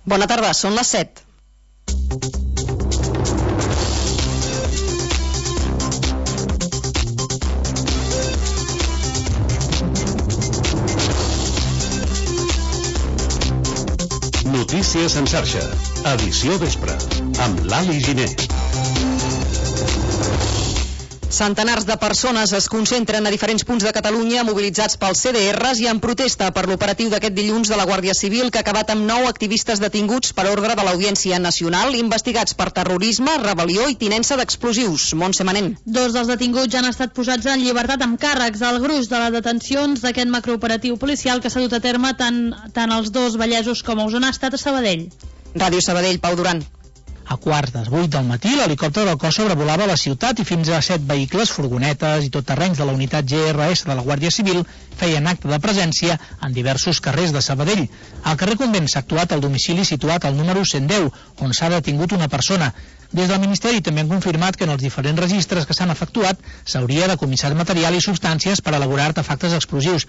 Bona tarda, són les 7. Notícies en xarxa, edició vespre, amb Lali Giner. Centenars de persones es concentren a diferents punts de Catalunya mobilitzats pels CDRs i en protesta per l'operatiu d'aquest dilluns de la Guàrdia Civil que ha acabat amb 9 activistes detinguts per ordre de l'Audiència Nacional investigats per terrorisme, rebel·lió i tinença d'explosius. Montse Manent. 2 dels detinguts ja han estat posats en llibertat amb càrrecs. El gruix de les detencions d'aquest macrooperatiu policial que s'ha dut a terme tant als 2 vallesos com a Osona ha estat a Sabadell. Ràdio Sabadell, Pau Duran. A quarts de 8 del matí, l'helicòpter del cos sobrevolava la ciutat i fins a 7 vehicles, furgonetes i tot terrenys de la unitat GRS de la Guàrdia Civil feien acte de presència en diversos carrers de Sabadell. Al carrer Convent s'ha actuat al domicili situat al número 110, on s'ha detingut una persona. Des del Ministeri també han confirmat que en els diferents registres que s'han efectuat s'hauria decomissat material i substàncies per elaborar artefactes explosius.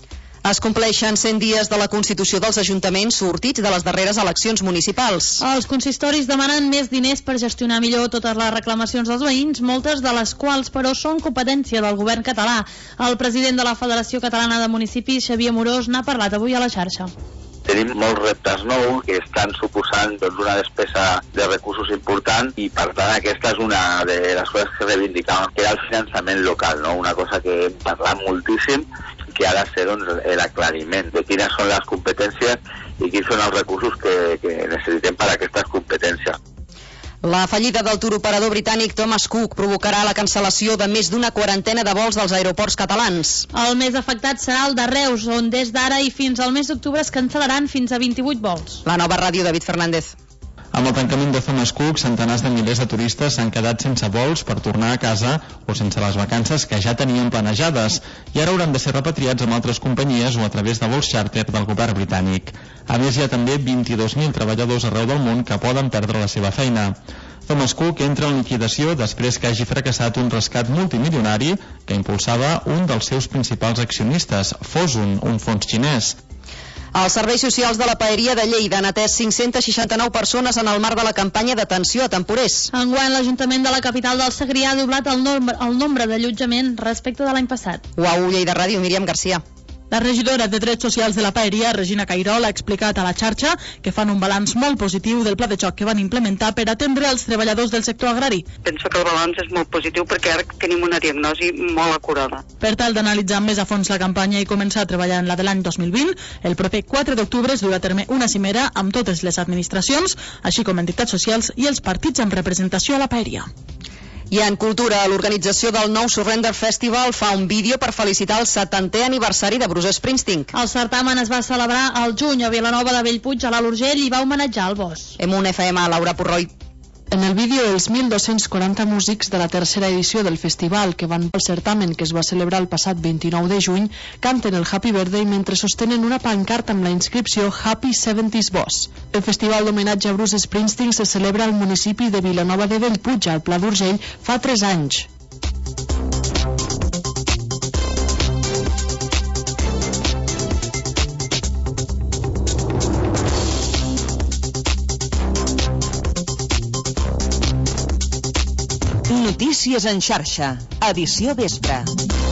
Es compleixen 100 dies de la Constitució dels Ajuntaments sortits de les darreres eleccions municipals. Els consistoris demanen més diners per gestionar millor totes les reclamacions dels veïns, moltes de les quals, però, són competència del govern català. El president de la Federació Catalana de Municipis, Xavier Morós, n'ha parlat avui a la xarxa. Tenim molts reptes nous que estan suposant una despesa de recursos important i per tant aquesta és una de les coses que reivindicàvem, que era el finançament local, no? Una cosa que hem parlat moltíssim, que ha de ser l'aclariment de quines són les competències i quins són els recursos que necessitem per a aquestes competències. La fallida del turoperador britànic Thomas Cook provocarà la cancel·lació de més d'una quarantena de vols dels aeroports catalans. El més afectat serà el de Reus, on des d'ara i fins al mes d'octubre es cancel·laran fins a 28 vols. La Nova Ràdio, David Fernández. Amb el tancament de Thomas Cook, centenars de milers de turistes s'han quedat sense vols per tornar a casa o sense les vacances que ja tenien planejades i ara hauran de ser repatriats amb altres companyies o a través de vols xàrter del govern britànic. A més, hi ha també 22.000 treballadors arreu del món que poden perdre la seva feina. Thomas Cook entra en liquidació després que hagi fracassat un rescat multimilionari que impulsava un dels seus principals accionistes, Fosun, un fons xinès. Els serveis socials de la Paeria de Lleida han atès 569 persones en el marc de la campanya d'atenció a temporers. Enguany, l'Ajuntament de la capital del Segrià ha doblat el nombre d'allotjament respecte de l'any passat. UAU Lleida Ràdio, Míriam Garcia. La regidora de Drets Socials de la Paeria, Regina Cairol, ha explicat a la xarxa que fan un balanç molt positiu del pla de xoc que van implementar per atendre els treballadors del sector agrari. Penso que el balanç és molt positiu perquè ara tenim una diagnosi molt acurada. Per tal d'analitzar més a fons la campanya i començar a treballar en la de l'any 2020, el proper 4 d'octubre es durà a terme una cimera amb totes les administracions, així com entitats socials i els partits amb representació a la Paeria. I en cultura, l'organització del Nou Surrender Festival fa un vídeo per felicitar el 70è aniversari de Bruce Springsteen. El certamen es va celebrar al juny a Vilanova de Bellpuig, a l'Alt Urgell, i va homenatjar el Bosch. M1 FM, Laura Purroy. En el vídeo, els 1.240 músics de la tercera edició del festival, que van al certamen que es va celebrar el passat 29 de juny, canten el Happy Birthday mentre sostenen una pancarta amb la inscripció Happy 70s Boss. El festival d'homenatge a Bruce Springsteen se celebra al municipi de Vilanova de Bellpuig, al Pla d'Urgell, fa 3 anys. Notícies en xarxa, edició vespre.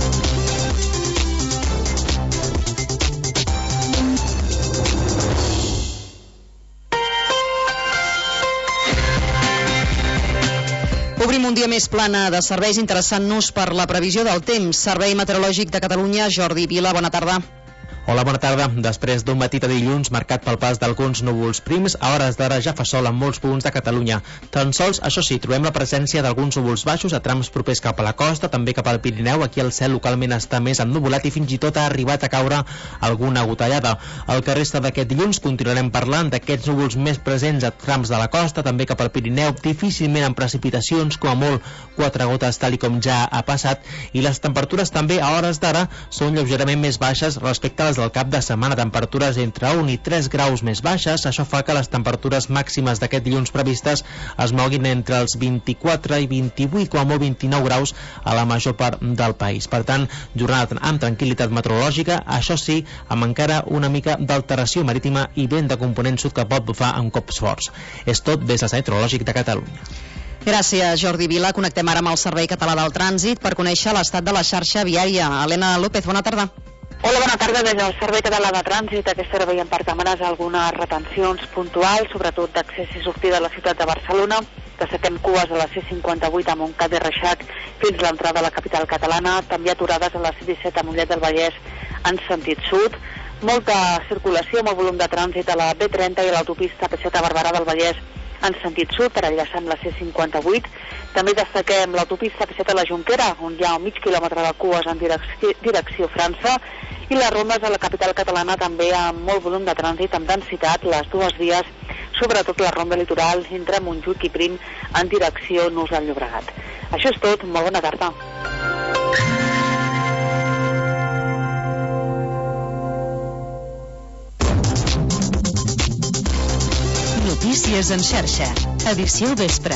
Obrim un dia més plana de serveis interessant-nos per la previsió del temps. Servei Meteorològic de Catalunya, Jordi Vila, bona tarda. Hola, bona tarda. Després d'un matí de dilluns marcat pel pas d'alguns núvols prims, a hores d'ara ja fa sol en molts punts de Catalunya. Tan sols, això sí, trobem la presència d'alguns núvols baixos a trams propers cap a la costa, també cap al Pirineu. Aquí el cel localment està més ennuvolat i fins i tot ha arribat a caure alguna gotellada. El que resta d'aquest dilluns continuarem parlant d'aquests núvols més presents a trams de la costa, també cap al Pirineu, difícilment amb precipitacions, com a molt 4 gotes, tal com ja ha passat, i les temperatures també a hores d'ara són lleugerament més baixes respecte a les del cap de setmana, temperatures entre 1 i 3 graus més baixes. Això fa que les temperatures màximes d'aquest dilluns previstes es moguin entre els 24 i 28, com a molt 29 graus a la major part del país. Per tant, jornada amb tranquil·litat meteorològica, això sí, amb encara una mica d'alteració marítima i vent de component sud que pot bufar amb cops forts. És tot des del Servei Meteorològic de Catalunya. Gràcies, Jordi Vila. Connectem ara amb el Servei Català del Trànsit per conèixer l'estat de la xarxa viària. Helena López, bona tarda. Hola, bona tarda. Des del Servei Català de Trànsit, aquesta hora veiem per càmeres algunes retencions puntuals, sobretot d'accés i sortida a la ciutat de Barcelona. Destaquem cues a la C58 a Montcada i Reixac fins a l'entrada a la capital catalana, també aturades a la C17 a Mollet del Vallès en sentit sud. Molta circulació, molt volum de trànsit a la B30 i a l'autopista P7 a Barberà del Vallès en sentit sud, per enllaçar amb la C58. També destaquem l'autopista P7 a la Jonquera, on hi ha mig quilòmetre de cues en direcció França, i les rondes a la capital catalana també amb molt volum de trànsit, amb densitat, les dues vies, sobretot la ronda litoral entre Montjuïc i Prim en direcció Nus del Llobregat. Això és tot, molt bona tarda. Notícies en xarxa, edició vespre.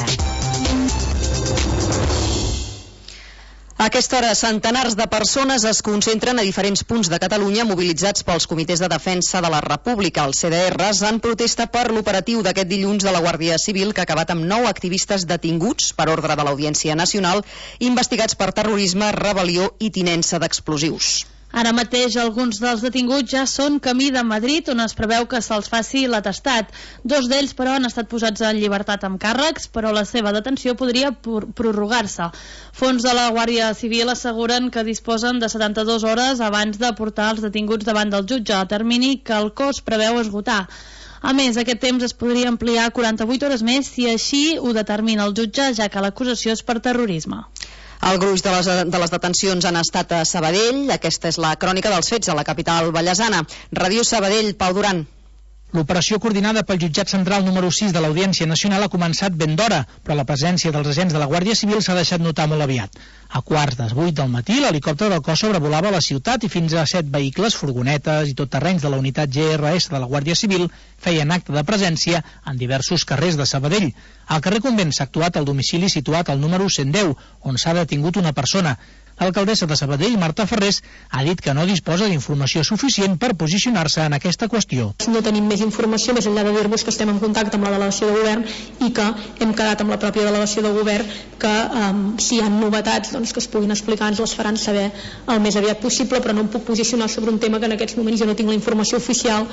A aquesta hora, centenars de persones es concentren a diferents punts de Catalunya mobilitzats pels comitès de defensa de la República, els CDRs, en protesta per l'operatiu d'aquest dilluns de la Guàrdia Civil, que ha acabat amb 9 activistes detinguts per ordre de l'Audiència Nacional, investigats per terrorisme, rebel·lió i tinença d'explosius. Ara mateix alguns dels detinguts ja són camí de Madrid, on es preveu que se'ls faci l'atestat. 2 d'ells, però, han estat posats en llibertat amb càrrecs, però la seva detenció podria prorrogar-se. Fons de la Guàrdia Civil asseguren que disposen de 72 hores abans de portar els detinguts davant del jutge, a termini que el cos preveu esgotar. A més, aquest temps es podria ampliar a 48 hores més si així ho determina el jutge, ja que l'acusació és per terrorisme. El gruix de les detencions han estat a Sabadell. Aquesta és la crònica dels fets a la capital vallesana. Ràdio Sabadell, Pau Duran. L'operació coordinada pel jutjat central número 6 de l'Audiència Nacional ha començat ben d'hora, però la presència dels agents de la Guàrdia Civil s'ha deixat notar molt aviat. A 7:15 del matí, l'helicòpter del cos sobrevolava la ciutat i fins a 7 vehicles, furgonetes i tot terrenys de la unitat GRS de la Guàrdia Civil feien acte de presència en diversos carrers de Sabadell. Al carrer Convent s'ha actuat al domicili situat al número 110, on s'ha detingut una persona. L'alcaldessa de Sabadell, Marta Ferrés, ha dit que no disposa d'informació suficient per posicionar-se en aquesta qüestió. No tenim més informació, més enllà de dir-vos que estem en contacte amb la delegació de govern i que hem quedat amb la pròpia delegació de govern que si hi ha novetats doncs, que es puguin explicar, ens les faran saber el més aviat possible, però no em puc posicionar sobre un tema que en aquests moments jo no tinc la informació oficial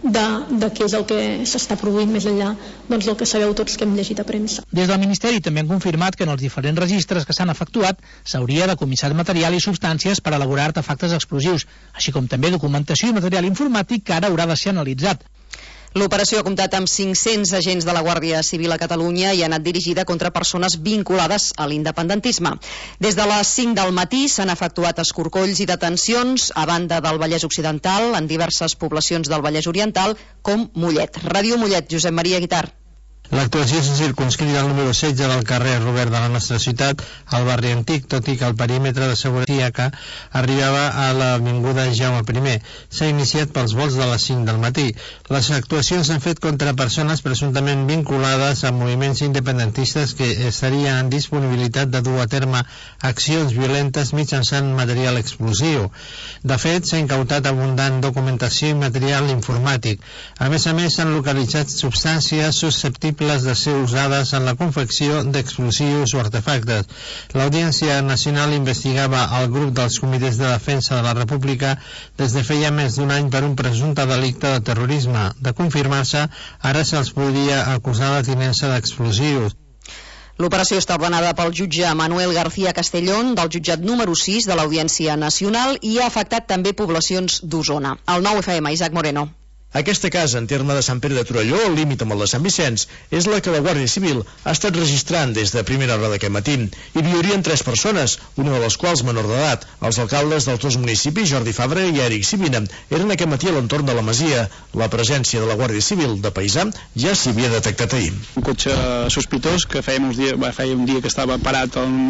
de què és el que s'està produint més enllà doncs, del que sabeu tots que hem llegit a premsa. Des del Ministeri també han confirmat que en els diferents registres que s'han efectuat s'hauria de comissar material i substàncies per elaborar artefactes explosius, així com també documentació i material informàtic que ara haurà de ser analitzat. L'operació ha comptat amb 500 agents de la Guàrdia Civil a Catalunya i ha anat dirigida contra persones vinculades a l'independentisme. Des de les 5 del matí s'han efectuat escorcolls i detencions a banda del Vallès Occidental, en diverses poblacions del Vallès Oriental, com Mollet. Ràdio Mollet, Josep Maria Guitart. L'actuació se circumscriu al número 16 del carrer Robert de la nostra ciutat, al barri antic, tot i que el perímetre de seguretat arribava a l'avinguda Jaume I. S'ha iniciat pels vols de les 5 del matí. Les actuacions s'han fet contra persones presumptament vinculades a moviments independentistes que estarien en disponibilitat de dur a terme accions violentes mitjançant material explosiu. De fet, s'ha incautat abundant documentació i material informàtic. A més, s'han localitzat substàncies susceptibles de ser usades en la confecció d'explosius o artefactes. L'Audiència Nacional investigava el grup dels comitès de defensa de la República des de feia més d'un any per un presumpte delicte de terrorisme. De confirmar-se, ara se'ls podria acusar de tinença d'explosius. L'operació està ordenada pel jutge Manuel García Castellón, del jutjat número 6 de l'Audiència Nacional, i ha afectat també poblacions d'Osona. El 9FM, Isaac Moreno. Aquesta casa, en terme de Sant Pere de Torelló, al límit amb el de Sant Vicenç, és la que la Guàrdia Civil ha estat registrant des de primera hora d'aquest matí. Hi viurien 3 persones, una de les quals menor d'edat. Els alcaldes dels 2 municipis, Jordi Fabra i Eric Sibina, eren aquest matí a l'entorn de la masia. La presència de la Guàrdia Civil de paisà ja s'hi havia detectat ahir. Un cotxe sospitós que feia un dia que estava parat al mateix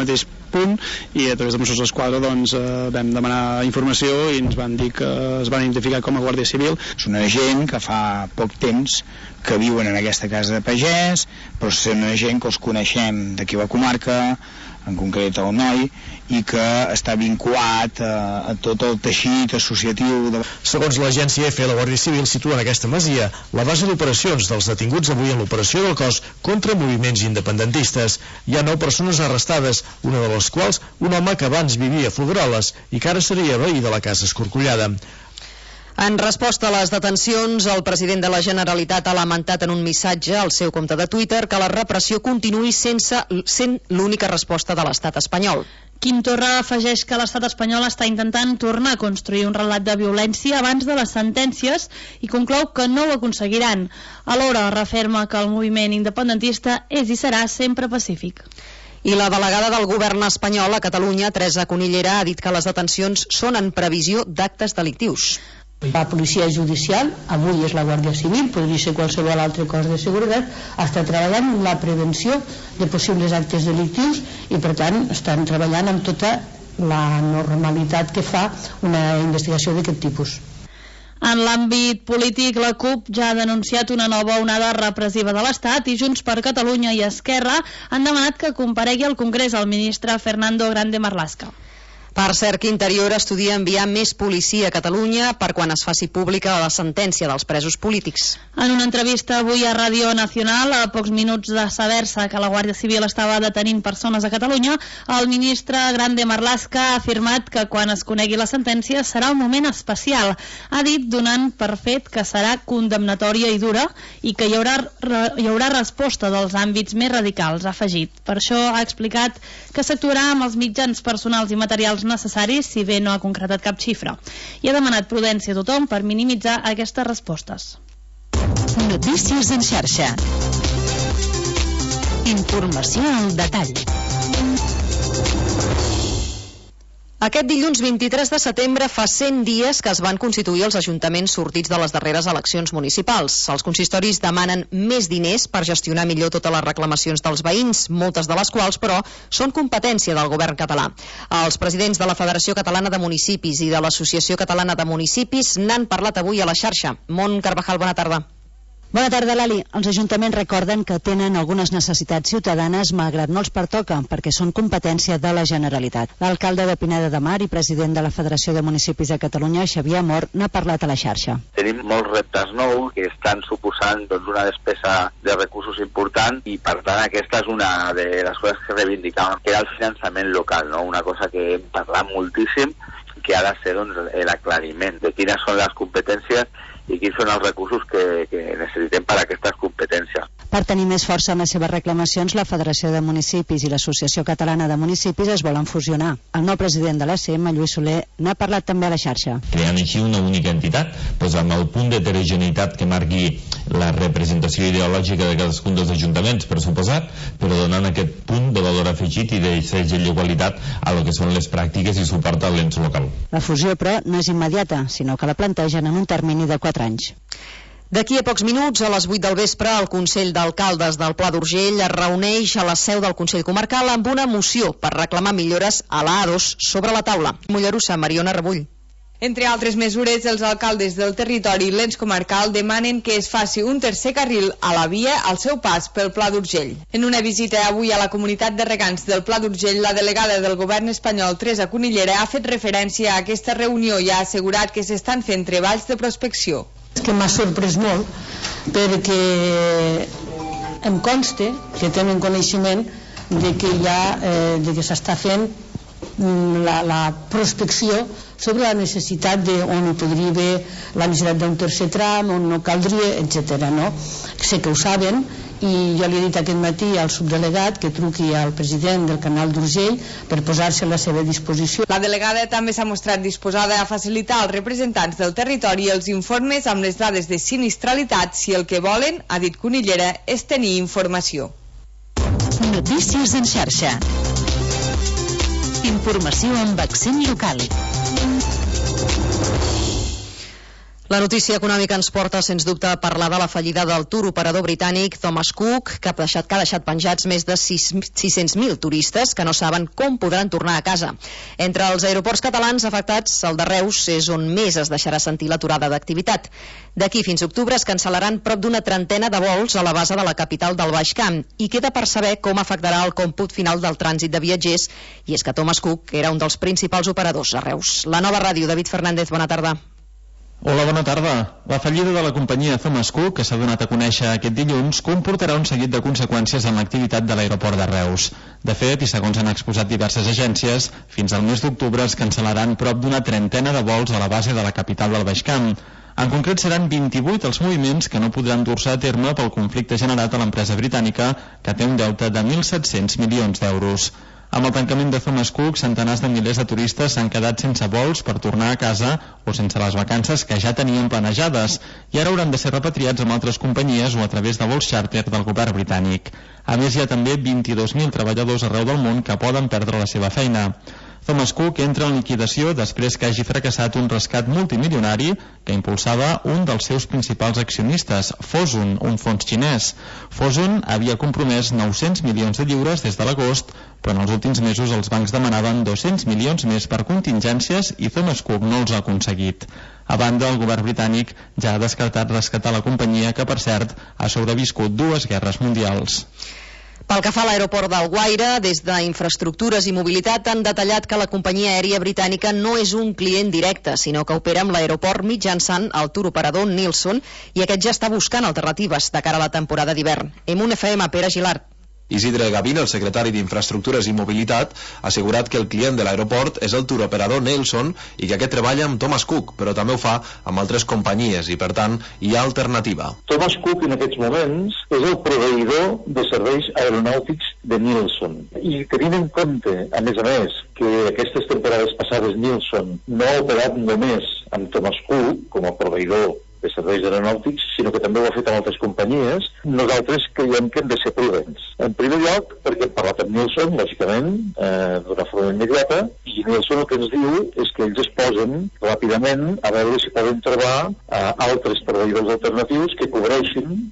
punt, i a través de Mossos d'Esquadra doncs, vam demanar informació i ens van dir que es van identificar com a Guàrdia Civil. És una gent que fa poc temps que viuen en aquesta casa de pagès, però és una gent que els coneixem d'aquí a la comarca, en concret el noi, i que està vinculat a tot el teixit associatiu. Segons l'agència EFE, la Guàrdia Civil situa en aquesta masia la base d'operacions dels detinguts avui en l'operació del cos contra moviments independentistes. Hi ha 9 persones arrestades, una de les quals un home que abans vivia a Folgueroles i que ara seria veí de la casa Escorcollada. En resposta a les detencions, el president de la Generalitat ha lamentat en un missatge al seu compte de Twitter que la repressió continuï sent l'única resposta de l'estat espanyol. Quim Torra afegeix que l'estat espanyol està intentant tornar a construir un relat de violència abans de les sentències i conclou que no ho aconseguiran. Alhora referma que el moviment independentista és i serà sempre pacífic. I la delegada del govern espanyol a Catalunya, Teresa Conillera, ha dit que les detencions són en previsió d'actes delictius. La policia judicial, avui és la Guàrdia Civil, podria ser qualsevol altre cos de seguretat, està treballant en la prevenció de possibles actes delictius i per tant estan treballant amb tota la normalitat que fa una investigació d'aquest tipus. En l'àmbit polític, la CUP ja ha denunciat una nova onada repressiva de l'Estat i Junts per Catalunya i Esquerra han demanat que comparegui al Congrés el ministre Fernando Grande Marlaska. Per cert, que Interior estudia enviar més policia a Catalunya per quan es faci pública la sentència dels presos polítics. En una entrevista avui a Radio Nacional, a pocs minuts de saber-se que la Guàrdia Civil estava detenint persones a Catalunya, el ministre Grande Marlaska ha afirmat que quan es conegui la sentència serà un moment especial. Ha dit, donant per fet que serà condemnatòria i dura i que hi haurà resposta dels àmbits més radicals, ha afegit. Per això ha explicat que s'actuarà amb els mitjans personals i materials necessaris, si bé no ha concretat cap xifra. I ha demanat prudència a tothom per minimitzar aquestes respostes. Notícies en xarxa. Informació al detall. Aquest dilluns 23 de setembre fa 100 dies que es van constituir els ajuntaments sortits de les darreres eleccions municipals. Els consistoris demanen més diners per gestionar millor totes les reclamacions dels veïns, moltes de les quals, però, són competència del govern català. Els presidents de la Federació Catalana de Municipis i de l'Associació Catalana de Municipis n'han parlat avui a la xarxa. Mont Carvajal, bona tarda. Bona tarda, Lali. Els ajuntaments recorden que tenen algunes necessitats ciutadanes malgrat no els pertoca, perquè són competència de la Generalitat. L'alcalde de Pineda de Mar i president de la Federació de Municipis de Catalunya, Xavier Amor, n'ha parlat a la xarxa. Tenim molts reptes nous que estan suposant una despesa de recursos important i, per tant, aquesta és una de les coses que reivindicàvem, que era el finançament local, no? Una cosa que hem parlat moltíssim, que ha de ser l'aclariment de quines són les competències i quins són els recursos que necessitem per a aquestes competències. Per tenir més força en les seves reclamacions, la Federació de Municipis i l'Associació Catalana de Municipis es volen fusionar. El nou president de l'ACM, Lluís Soler, n'ha parlat també a la xarxa. Creant així una única entitat, doncs amb el punt d'heterogeneïtat que marqui la representació ideològica de cadascun dels ajuntaments, per suposat, però donant aquest punt de valor afegit i de igualitat a lo que són les pràctiques i suport a l'ens local. La fusió, però, no és immediata, sinó que la plantegen en un termini de 4 anys. D'aquí a pocs minuts, a les 8 del vespre, el Consell d'Alcaldes del Pla d'Urgell es reuneix a la seu del Consell Comarcal amb una moció per reclamar millores a la A2 sobre la taula. Mollerussa, Mariona Rebull. Entre altres mesures, els alcaldes del territori i l'ens comarcal demanen que es faci un tercer carril a la via al seu pas pel Pla d'Urgell. En una visita avui a la comunitat de regants del Pla d'Urgell, la delegada del govern espanyol, Teresa Conillera, ha fet referència a aquesta reunió i ha assegurat que s'estan fent treballs de prospecció. És que m'ha sorprès molt perquè em consta que tenen coneixement de que de que s'està fent la prospecció sobre la necessitat on hi podria haver la necessitat d'un tercer tram, on no caldria, etc. No? Sé que ho saben i jo li he dit aquest matí al subdelegat que truqui al president del canal d'Urgell per posar-se a la seva disposició. La delegada també s'ha mostrat disposada a facilitar als representants del territori els informes amb les dades de sinistralitat si el que volen, ha dit Conillera, és tenir informació. Notícies en xarxa. Informació amb accent local. La notícia econòmica ens porta, sens dubte, a parlar de la fallida del tour operador britànic Thomas Cook, que ha deixat penjats més de 600.000 turistes que no saben com podran tornar a casa. Entre els aeroports catalans afectats, el de Reus és on més es deixarà sentir l'aturada d'activitat. D'aquí fins a octubre es cancel·laran prop d'una trentena de vols a la base de la capital del Baix Camp i queda per saber com afectarà el còmput final del trànsit de viatgers, i és que Thomas Cook era un dels principals operadors a Reus. La Nova Ràdio, David Fernández, bona tarda. Hola, bona tarda. La fallida de la companyia Thomas Cook, que s'ha donat a conèixer aquest dilluns, comportarà un seguit de conseqüències en l'activitat de l'aeroport de Reus. De fet, i segons han exposat diverses agències, fins al mes d'octubre es cancel·laran prop d'una trentena de vols a la base de la capital del Baix Camp. En concret, seran 28 els moviments que no podran dur-se a terme pel conflicte generat a l'empresa britànica, que té un deute de 1.700 milions d'euros. Amb el tancament de Thomas Cook, centenars de milers de turistes s'han quedat sense vols per tornar a casa o sense les vacances que ja tenien planejades i ara hauran de ser repatriats amb altres companyies o a través de vols xàrter del govern britànic. A més, hi ha també 22.000 treballadors arreu del món que poden perdre la seva feina. Thomas Cook entra en liquidació després que hagi fracassat un rescat multimilionari que impulsava un dels seus principals accionistes, Fosun, un fons xinès. Fosun havia compromès 900 milions de lliures des de l'agost, però en els últims mesos els bancs demanaven 200 milions més per contingències i Thomas Cook no els ha aconseguit. A banda, el govern britànic ja ha descartat rescatar la companyia, que per cert ha sobreviscut 2 guerres mundials. Pel que fa a l'aeroport d'Alguaire, des d'Infraestructures i Mobilitat han detallat que la companyia aèria britànica no és un client directe, sinó que opera amb l'aeroport mitjançant el tour operador Nilsson, i aquest ja està buscant alternatives de cara a la temporada d'hivern. En FM, Pere Gilart. Isidre Gavina, el secretari d'Infraestructures i Mobilitat, ha assegurat que el client de l'aeroport és el tour operador Nelson i que aquest treballa amb Thomas Cook, però també ho fa amb altres companyies i, per tant, hi ha alternativa. Thomas Cook en aquests moments és el proveïdor de serveis aeronàutics de Nelson. I tenint en compte, a més, que aquestes temporades passades Nelson no ha operat només amb Thomas Cook com a proveïdor de serveis aeronàutics, sinó que també ho ha fet amb altres companyies, nosaltres creiem que hem de ser prudents. En primer lloc, perquè hem parlat amb Nilsson, lògicament, d'una forma immediata, i Nilsson el que ens diu és que ells es posen ràpidament a veure si poden trobar altres proveïdors alternatius que cobreixin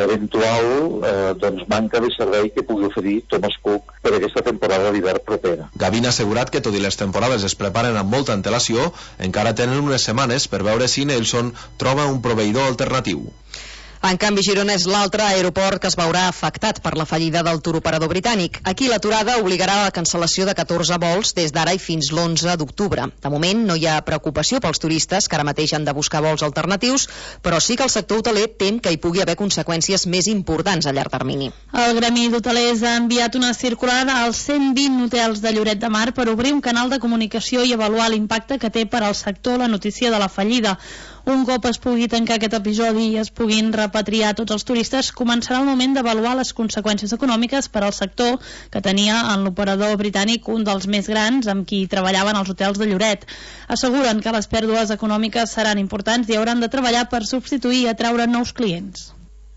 l'eventual manca de servei que pugui oferir Thomas Cook per aquesta temporada d'hivern propera. Gavin ha assegurat que, tot i les temporades es preparen amb molta antelació, encara tenen unes setmanes per veure si Nilsson troba un proveïdor alternatiu. En canvi, Girona és l'altre aeroport que es veurà afectat per la fallida del tour operador britànic. Aquí l'aturada obligarà a la cancel·lació de 14 vols des d'ara i fins l'11 d'octubre. De moment no hi ha preocupació pels turistes, que ara mateix han de buscar vols alternatius, però sí que el sector hoteler tem que hi pugui haver conseqüències més importants a llarg termini. El Gremi d'Hotelers ha enviat una circular als 120 hotels de Lloret de Mar per obrir un canal de comunicació i avaluar l'impacte que té per al sector la notícia de la fallida. Un cop es pugui tancar aquest episodi i es puguin repatriar tots els turistes, començarà el moment d'avaluar les conseqüències econòmiques per al sector que tenia en l'operador britànic un dels més grans amb qui treballaven els hotels de Lloret. Asseguren que les pèrdues econòmiques seran importants i hauran de treballar per substituir i atraure nous clients.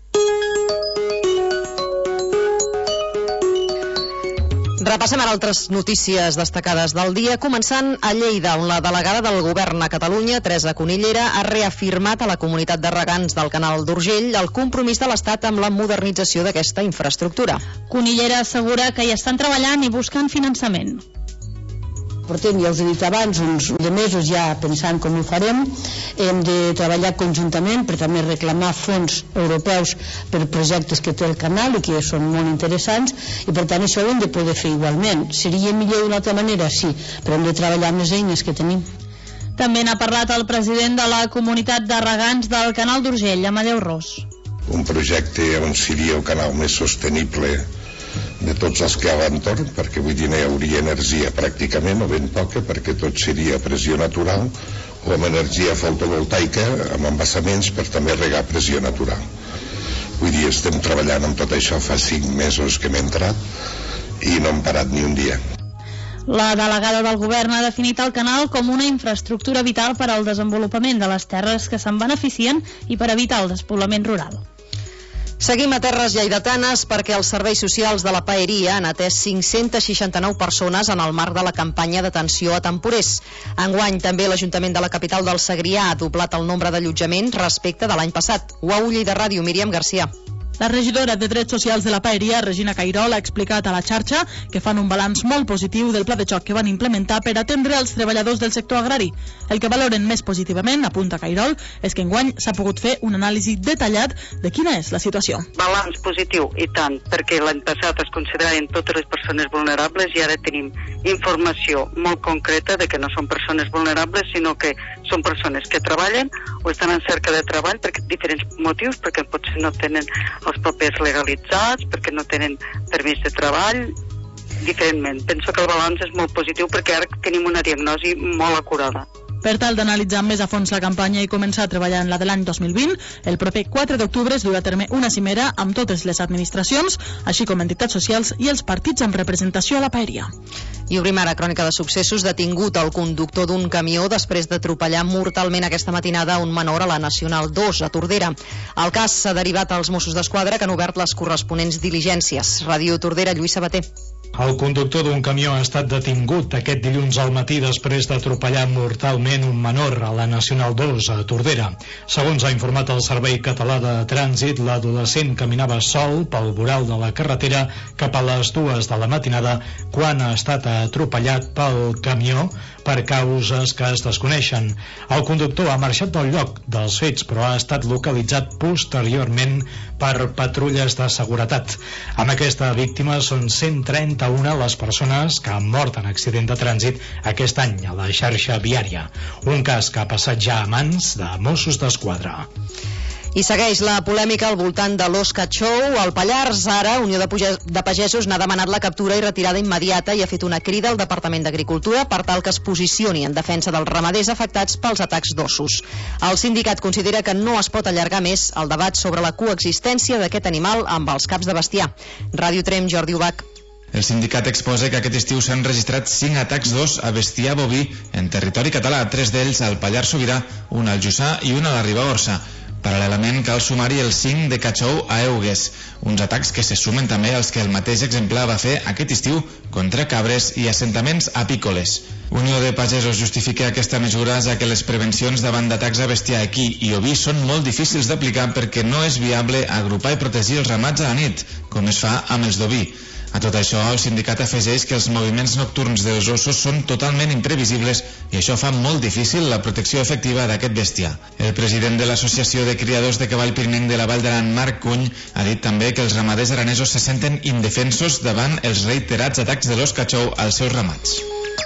Repassem ara altres notícies destacades del dia, començant a Lleida, on la delegada del govern a Catalunya, Teresa Conillera, ha reafirmat a la comunitat de regants del canal d'Urgell el compromís de l'Estat amb la modernització d'aquesta infraestructura. Conillera assegura que hi estan treballant i buscant finançament. Portem, ja us he dit abans, uns de mesos ja pensant com ho farem. Hem de treballar conjuntament per també reclamar fons europeus per projectes que té el canal i que són molt interessants, i per tant això ho hem de poder fer igualment. Seria millor d'una altra manera? Sí, però hem de treballar amb les eines que tenim. També n'ha parlat el president de la comunitat de regants del canal d'Urgell, Amadeu Ros. Un projecte on seria el canal més sostenible de tots els que hi ha a l'entorn, perquè vull dir no hi hauria energia pràcticament o ben poca, perquè tot seria a pressió natural, o amb energia fotovoltaica amb embassaments per també regar pressió natural. Vull dir, estem treballant amb tot això fa 5 mesos que hem entrat i no hem parat ni un dia. La delegada del govern ha definit el canal com una infraestructura vital per al desenvolupament de les terres que se'n beneficien i per evitar el despoblament rural. Seguim a terres lleidatanes perquè els serveis socials de la Paeria han atès 569 persones en el marc de la campanya d'atenció a temporers. Enguany també l'Ajuntament de la capital del Segrià ha doblat el nombre d'allotjaments respecte de l'any passat. UAU Lleida Ràdio, Míriam Garcia. La regidora de Drets Socials de la Paeria, Regina Cairol, ha explicat a la xarxa que fan un balanç molt positiu del pla de xoc que van implementar per atendre els treballadors del sector agrari. El que valoren més positivament, apunta Cairol, és que enguany s'ha pogut fer un anàlisi detallat de quina és la situació. Balanç positiu, i tant, perquè l'any passat es consideraven totes les persones vulnerables i ara tenim informació molt concreta de que no són persones vulnerables, sinó que són persones que treballen o estan en cerca de treball per diferents motius, perquè potser no tenen els papers legalitzats, perquè no tenen permís de treball, diferentment. Penso que el balanç és molt positiu perquè ara tenim una diagnosi molt acurada. Per tal d'analitzar més a fons la campanya i començar a treballar en la de l'any 2020, el proper 4 d'octubre es durà a terme una cimera amb totes les administracions, així com entitats socials i els partits amb representació a la Paeria. I obrim ara crònica de successos. Detingut el conductor d'un camió després d'atropellar mortalment aquesta matinada un menor a la Nacional 2, a Tordera. El cas s'ha derivat als Mossos d'Esquadra, que han obert les corresponents diligències. Ràdio Tordera, Lluís Sabater. El conductor d'un camió ha estat detingut aquest dilluns al matí després d'atropellar mortalment un menor a la Nacional 2 a Tordera. Segons ha informat el Servei Català de Trànsit, l'adolescent caminava sol pel voral de la carretera cap a les 2 de la matinada quan ha estat atropellat pel camió per causes que es desconeixen. El conductor ha marxat del lloc dels fets, però ha estat localitzat posteriorment per patrulles de seguretat. Amb aquesta víctima són 131 les persones que han mort en accident de trànsit aquest any a la xarxa viària. Un cas que ha passat ja a mans de Mossos d'Esquadra. I segueix la polèmica al voltant de l'os Catxou. Al Pallars, ara, Unió de Pagesos n'ha demanat la captura i retirada immediata i ha fet una crida al Departament d'Agricultura per tal que es posicioni en defensa dels ramaders afectats pels atacs d'ossos. El sindicat considera que no es pot allargar més el debat sobre la coexistència d'aquest animal amb els caps de bestiar. Ràdio Trem, Jordi Ubach. El sindicat exposa que aquest estiu s'han registrat 5 atacs d'os a bestiar boví en territori català, 3 d'ells al Pallars Sobirà, un al Jussà i un a la Ribagorça. Paral·lelament cal sumar-hi el 5 de Catxou a Eugues, uns atacs que se sumen també als que el mateix exemplar va fer aquest estiu contra cabres i assentaments apícoles. Unió de Pagesos justifica aquesta mesura ja que les prevencions davant d'atacs a bestiar equí i oví són molt difícils d'aplicar perquè no és viable agrupar i protegir els ramats a la nit, com es fa amb els d'oví. A tot això, el sindicat afegeix que els moviments nocturns dels ossos són totalment imprevisibles i això fa molt difícil la protecció efectiva d'aquest bestiar. El president de l'Associació de Criadors de Cavall Pirinenc de la Vall d'Aran, Marc Cuny, ha dit també que els ramaders aranesos se senten indefensos davant els reiterats atacs de l'os Catxou als seus ramats.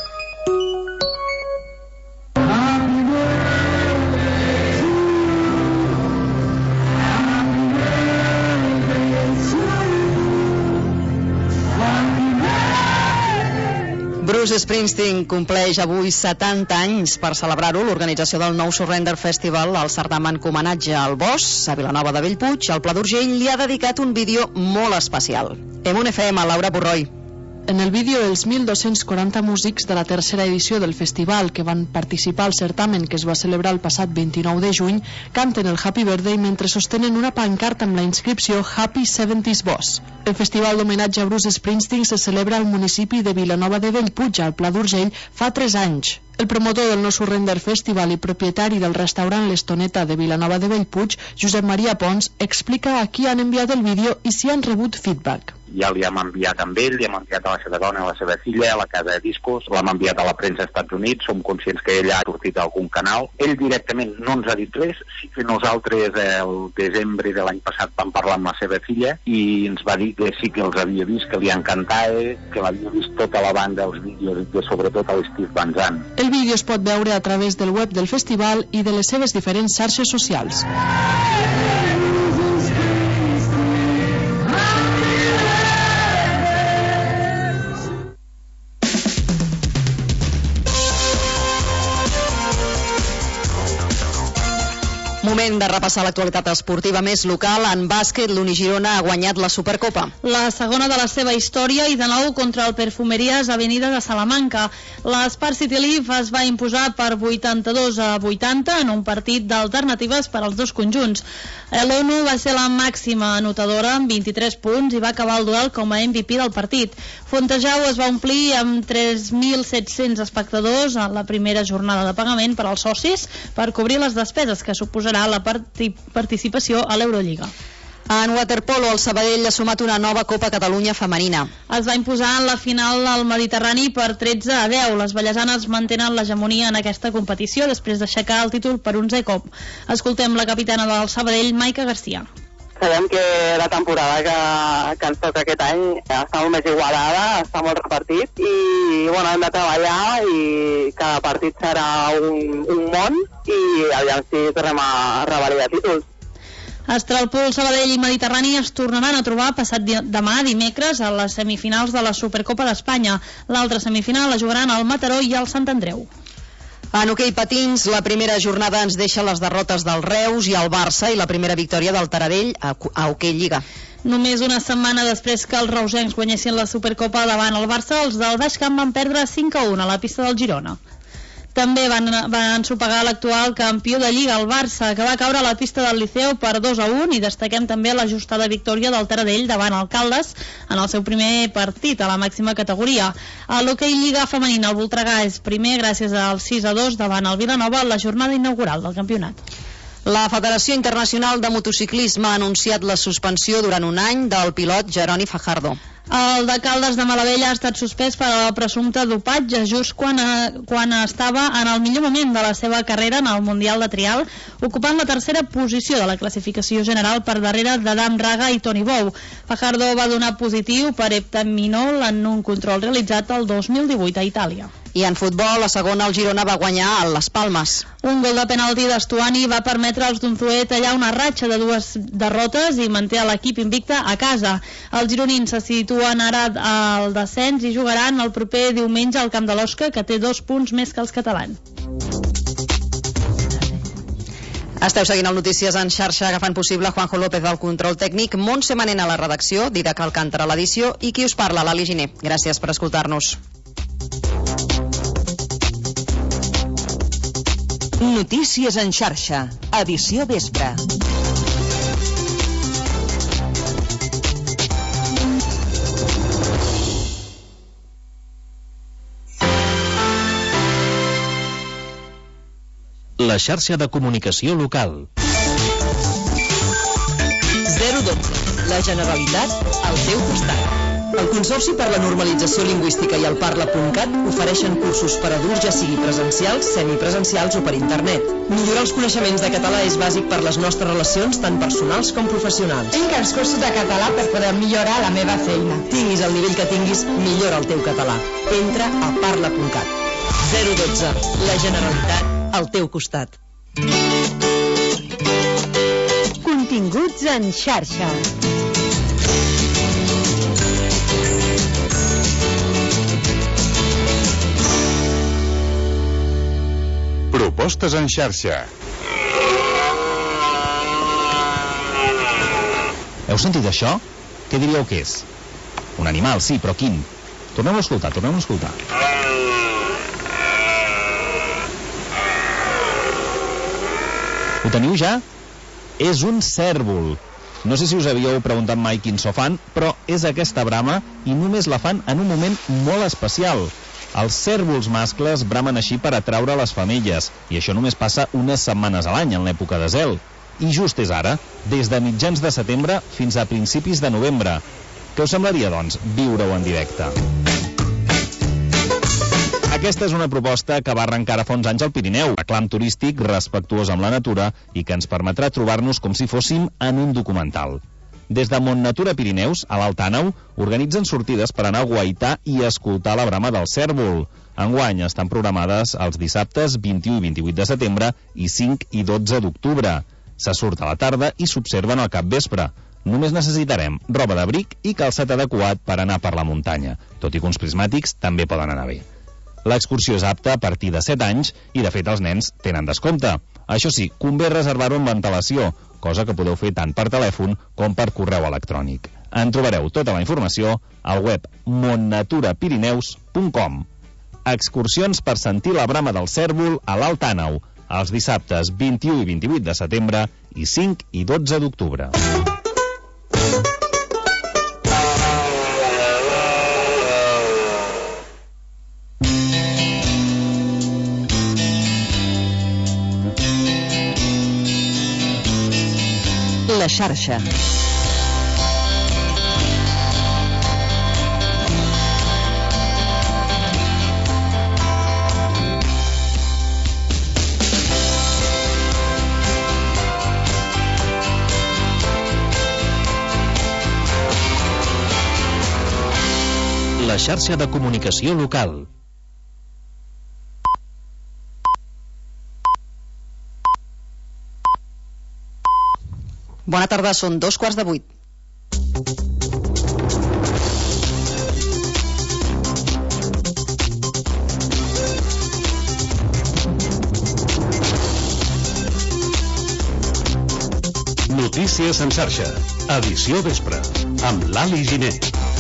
Bruce Springsteen compleix avui 70 anys. Per celebrar-ho, l'organització del Nou Surrender Festival, el certamen com homenatge al Bosch, a Vilanova de Bellpuig, al Pla d'Urgell, li ha dedicat un vídeo molt especial. En un FM, Laura Borroi. En el vídeo, els 1.240 músics de la tercera edició del festival que van participar al certamen que es va celebrar el passat 29 de juny canten el Happy Birthday mentre sostenen una pancarta amb la inscripció Happy 70s Boss. El festival d'homenatge a Bruce Springsteen se celebra al municipi de Vilanova de Bellpuig, al Pla d'Urgell, fa 3 anys. El promotor del No Surrender Festival i propietari del restaurant L'Estoneta de Vilanova de Bellpuig, Josep Maria Pons, explica a qui han enviat el vídeo i si han rebut feedback. Ja li hem enviat amb ell, li hem enviat a la seva dona, a la seva filla, a la casa de discos, l'hem enviat a la premsa als Estats Units, som conscients que ell ha sortit a algun canal. Ell directament no ens ha dit res, sí que nosaltres el desembre de l'any passat vam parlar amb la seva filla i ens va dir que sí que els havia vist, que li encantava, que l'havia vist tota la banda, els vídeos, i que sobretot a l'Steve Van Zandt. El vídeo es pot veure a través del web del festival i de les seves diferents xarxes socials. Moment Moment de repassar l'actualitat esportiva més local. En bàsquet, l'Unigirona ha guanyat la Supercopa. La segona de la seva història i de nou contra el Perfumerías Avenida de Salamanca. L'Spar City Leaf es va imposar per 82-80 en un partit d'alternatives per als dos conjunts. L'ONU va ser la màxima anotadora amb 23 punts i va acabar el duel com a MVP del partit. Fontejau es va omplir amb 3.700 espectadors en la primera jornada de pagament per als socis per cobrir les despeses que suposarà la participació a l'Eurolliga. En waterpolo, el Sabadell ha sumat una nova Copa Catalunya femenina. Es va imposar en la final al Mediterrani per 13-10. Les vallesanes mantenen l'hegemonia en aquesta competició després d'aixecar el títol per 11è cop. Escoltem la capitana del Sabadell, Maica Garcia. Sabem que la temporada que ens toca aquest any està molt més igualada, està molt repartit i bueno, hem de treballar i cada partit serà un món i aviam si tornem a revalidar títols. Estralpol, Sabadell i Mediterrani es tornaran a trobar passat demà dimecres a les semifinals de la Supercopa d'Espanya. L'altra semifinal la jugaran al Mataró i al Sant Andreu. En hoquei patins, la primera jornada ens deixa les derrotes del Reus i el Barça i la primera victòria del Taradell a Hoquei Lliga. Només una setmana després que els reusencs guanyessin la Supercopa davant el Barça, els del Baix Camp van perdre 5-1 a la pista del Girona. També van ensopegar l'actual campió de Lliga, el Barça, que va caure a la pista del Liceu per 2-1, i destaquem també l'ajustada victòria del Taradell davant el Caldes en el seu primer partit a la màxima categoria. A l'hoquei Lliga femenina, el Voltregà és primer gràcies al 6-2 davant el Vilanova en la jornada inaugural del campionat. La Federació Internacional de Motociclisme ha anunciat la suspensió durant un any del pilot Jeroni Fajardo. El de Caldes de Malavella ha estat suspès per el presumpte dopatge just quan estava en el millor moment de la seva carrera en el Mundial de Trial, ocupant la tercera posició de la classificació general per darrere d'Adam Raga i Toni Bou. Fajardo va donar positiu per heptaminol en un control realitzat el 2018 a Itàlia. I en futbol, a segona, el Girona va guanyar a Les Palmes. Un gol de penalti d'Estuani va permetre als d'Unzué tallar una ratxa de 2 derrotes i manté l'equip invicte a casa. Els gironins se situen ara al descens i jugaran el proper diumenge al Camp de l'Osca, que té 2 punts més que els catalans. Esteu seguint el Notícies en xarxa, que fan possible Juanjo López al control tècnic, Montse Manent a la redacció, Didac Alcántara a l'edició i qui us parla, l'Ali Giner. Gràcies per escoltar-nos. Notícies en xarxa, edició vespre. La xarxa de comunicació local. 012. La Generalitat al teu costat. El Consorci per la Normalització Lingüística i el Parla.cat ofereixen cursos per adults, ja sigui presencials, semipresencials o per internet. Millorar els coneixements de català és bàsic per les nostres relacions, tant personals com professionals. Tinc els cursos de català per poder millorar la meva feina. Tinguis el nivell que tinguis, millora el teu català. Entra a Parla.cat. 012. La Generalitat al teu costat. Continguts en xarxa. Propostes en xarxa. Heu sentit això? Què diríeu que és? Un animal, sí, però quin? Tornem-ho a escoltar, tornem-ho a escoltar. Ho teniu ja? És un cèrvol. No sé si us havíeu preguntat mai quin so fan, però és aquesta brama i només la fan en un moment molt especial. Els cèrvols mascles bramen així per atraure les femelles, i això només passa unes setmanes a l'any, en l'època de zel. I just és ara, des de mitjans de setembre fins a principis de novembre. Què us semblaria, doncs, viure-ho en directe? Aquesta és una proposta que va arrencar a fa uns anys al Pirineu, reclam turístic respectuós amb la natura i que ens permetrà trobar-nos com si fóssim en un documental. Des de Montnatura Pirineus, a l'Alt Àneu, organitzen sortides per anar a guaitar i escoltar la brama del cèrvol. Enguany estan programades els dissabtes 21 i 28 de setembre i 5 i 12 d'octubre. Se surt a la tarda i s'observen al capvespre. Només necessitarem roba d'abric i calçat adequat per anar per la muntanya, tot i que uns prismàtics també poden anar bé. L'excursió és apta a partir de 7 anys i, de fet, els nens tenen descompte. Això sí, convé reservar-ho amb antelació, cosa que podeu fer tant per telèfon com per correu electrònic. En trobareu tota la informació al web montnaturapirineus.com. Excursions per sentir la brama del cèrvol a l'Alt Àneu, els dissabtes 21 i 28 de setembre i 5 i 12 d'octubre. La xarxa. La xarxa de comunicació local. Bona tarda, són 7:45. Notícies en xarxa. Edició vespre. Amb l'Ali Giner.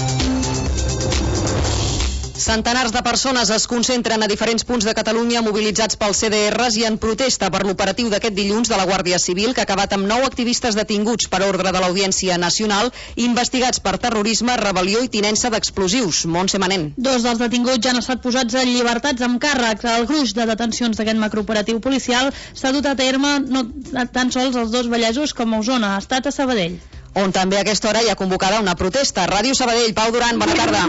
Centenars de persones es concentren a diferents punts de Catalunya mobilitzats pels CDRs i en protesta per l'operatiu d'aquest dilluns de la Guàrdia Civil que ha acabat amb 9 activistes detinguts per ordre de l'Audiència Nacional investigats per terrorisme, rebel·lió i tinença d'explosius. Montse Manent. 2 dels detinguts ja han estat posats en llibertats amb càrrecs. El gruix de detencions d'aquest macrooperatiu policial s'ha dut a terme no tan sols als 2 vallesos com a Osona, ha estat a Sabadell. On també a aquesta hora hi ha convocada una protesta. Ràdio Sabadell, Pau Duran, bona tarda.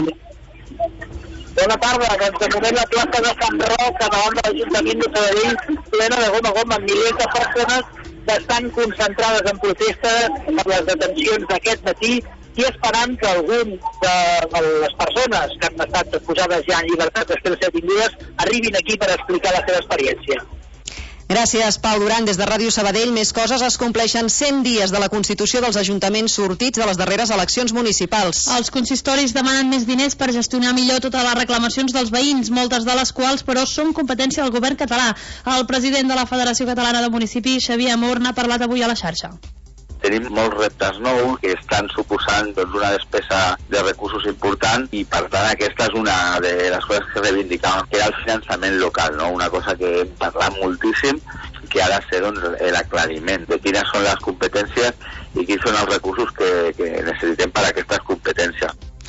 Bona tarda, que ens moment la plaça de Sant Roc, davant de l'Ajuntament de Sabadell, plena de gom a gom, amb milers de persones que estan concentrades en protesta per les detencions d'aquest matí i esperant que algun de les persones que han estat posades ja en llibertat després de ser detingudes arribin aquí per explicar la seva experiència. Gràcies, Pau Duran. Des de Ràdio Sabadell, més coses. Es compleixen 100 dies de la Constitució dels ajuntaments sortits de les darreres eleccions municipals. Els consistoris demanen més diners per gestionar millor totes les reclamacions dels veïns, moltes de les quals, però, són competència del govern català. El president de la Federació Catalana de Municipis, Xavier Amor, n'ha parlat avui a la xarxa. Tenim molts reptes nous que estan suposant una despesa de recursos important i per tant aquesta és una de les coses que reivindicàvem, que era el finançament local, no? Una cosa que hem parlat moltíssim i que ha de ser l'aclariment de quines són les competències i quins són els recursos que necessitem per a aquestes competències.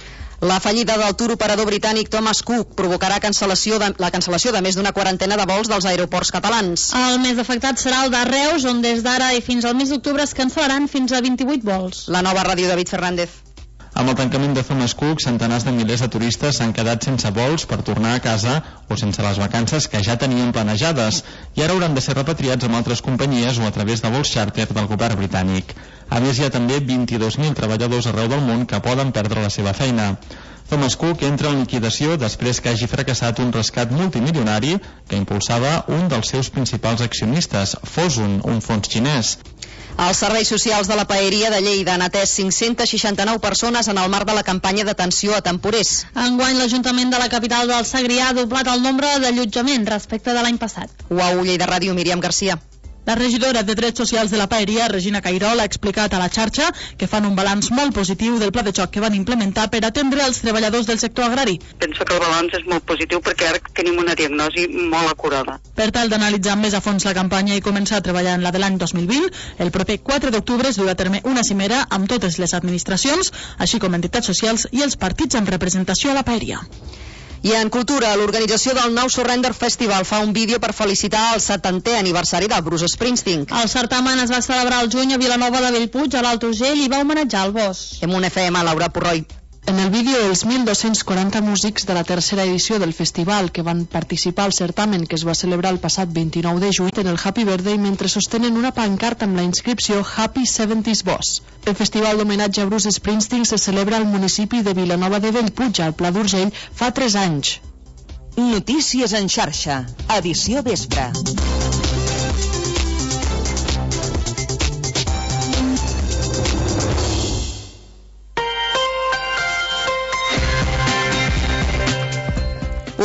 La fallida del tour operador britànic Thomas Cook provocarà la cancel·lació de més d'una quarantena de vols dels aeroports catalans. El més afectat serà el de Reus, on des d'ara i fins al mes d'octubre es cancel·laran fins a 28 vols. La nova ràdio, David Fernández. Amb el tancament de Thomas Cook, centenars de milers de turistes s'han quedat sense vols per tornar a casa o sense les vacances que ja tenien planejades i ara hauran de ser repatriats amb altres companyies o a través de vols xàrter del govern britànic. A més, hi ha també 22.000 treballadors arreu del món que poden perdre la seva feina. Thomas Cook entra en liquidació després que hagi fracassat un rescat multimilionari que impulsava un dels seus principals accionistes, Fosun, un fons xinès. Els serveis socials de la Paeria de Lleida han atès 569 persones en el marc de la campanya d'atenció a temporers. Enguany, l'Ajuntament de la capital del Segrià ha doblat el nombre d'allotjaments respecte de l'any passat. UAU Lleida Ràdio, Míriam Garcia. La regidora de Drets Socials de la Paeria, Regina Cairol, ha explicat a la xarxa que fan un balanç molt positiu del pla de xoc que van implementar per atendre els treballadors del sector agrari. Penso que el balanç és molt positiu perquè ara tenim una diagnosi molt acurada. Per tal d'analitzar més a fons la campanya i començar a treballar en la de l'any 2020, el proper 4 d'octubre es durà a terme una cimera amb totes les administracions, així com entitats socials i els partits amb representació a la Paeria. I en cultura, l'organització del Now Surrender Festival fa un vídeo per felicitar el 70è aniversari del Bruce Springsteen. El certamen es va celebrar el juny a Vilanova de Bellpuig, a l'Alt Urgell, i va homenatjar el Bosch. En un FM, Laura Purroi. En el vídeo, els 1.240 músics de la tercera edició del festival que van participar al certamen que es va celebrar el passat 29 de juny en el Happy Birthday mentre sostenen una pancarta amb la inscripció Happy 70s Boss. El festival d'homenatge a Bruce Springsteen se celebra al municipi de Vilanova de Bellpuig, al Pla d'Urgell, fa 3 anys. Notícies en xarxa, edició vespre.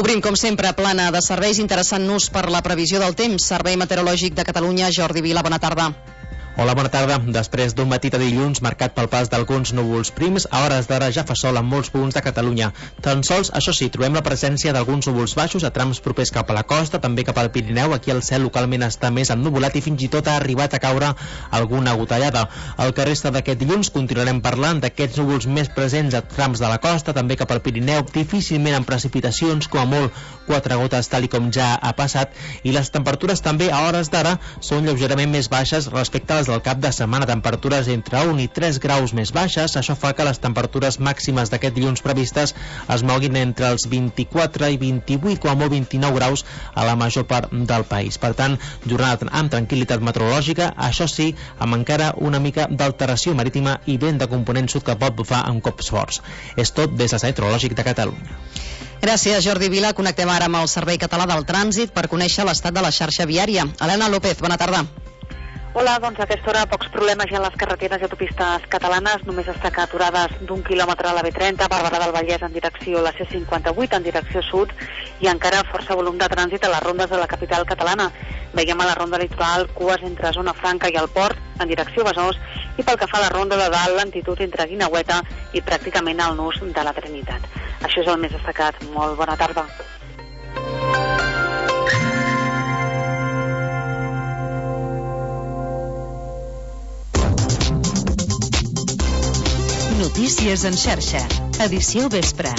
Obrim, com sempre, plana de serveis, interessant-nos per la previsió del temps. Servei Meteorològic de Catalunya, Jordi Vila, bona tarda. Hola, bona tarda. Després d'un matí de dilluns marcat pel pas d'alguns núvols prims, a hores d'ara ja fa sol en molts punts de Catalunya. Tan sols, això sí, trobem la presència d'alguns núvols baixos a trams propers cap a la costa, també cap al Pirineu. Aquí el cel localment està més ennuvolat i fins i tot ha arribat a caure alguna gotellada. El que resta d'aquest dilluns continuarem parlant d'aquests núvols més presents a trams de la costa, també cap al Pirineu, difícilment amb precipitacions, com a molt 4 gotes, tal com ja ha passat, i les temperatures també a hores d'ara són lleugerament més baixes respecte a les del cap de setmana, temperatures entre 1 i 3 graus més baixes. Això fa que les temperatures màximes d'aquest dilluns previstes es moguin entre els 24 i 28, com a molt 29 graus a la major part del país. Per tant, jornada amb tranquil·litat meteorològica, això sí, amb encara una mica d'alteració marítima i vent de component sud que pot bufar amb cops forts. És tot des del Servei Meteorològic de Catalunya. Gràcies, Jordi Vila. Connectem ara amb el Servei Català del Trànsit per conèixer l'estat de la xarxa viària. Helena López, bona tarda. Hola, doncs a aquesta hora pocs problemes hi ha en les carreteres i autopistes catalanes, només destacar aturades d'1 quilòmetre a la B30, Barberà del Vallès en direcció a la C58, en direcció sud, i encara força volum de trànsit a les rondes de la capital catalana. Veiem a la ronda litoral cues entre Zona Franca i el Port, en direcció Besòs, i pel que fa a la ronda de dalt, lentitud entre Guineueta i pràcticament al nus de la Trinitat. Això és el més destacat. Molt bona tarda. Notícies en xarxa, edició vespre.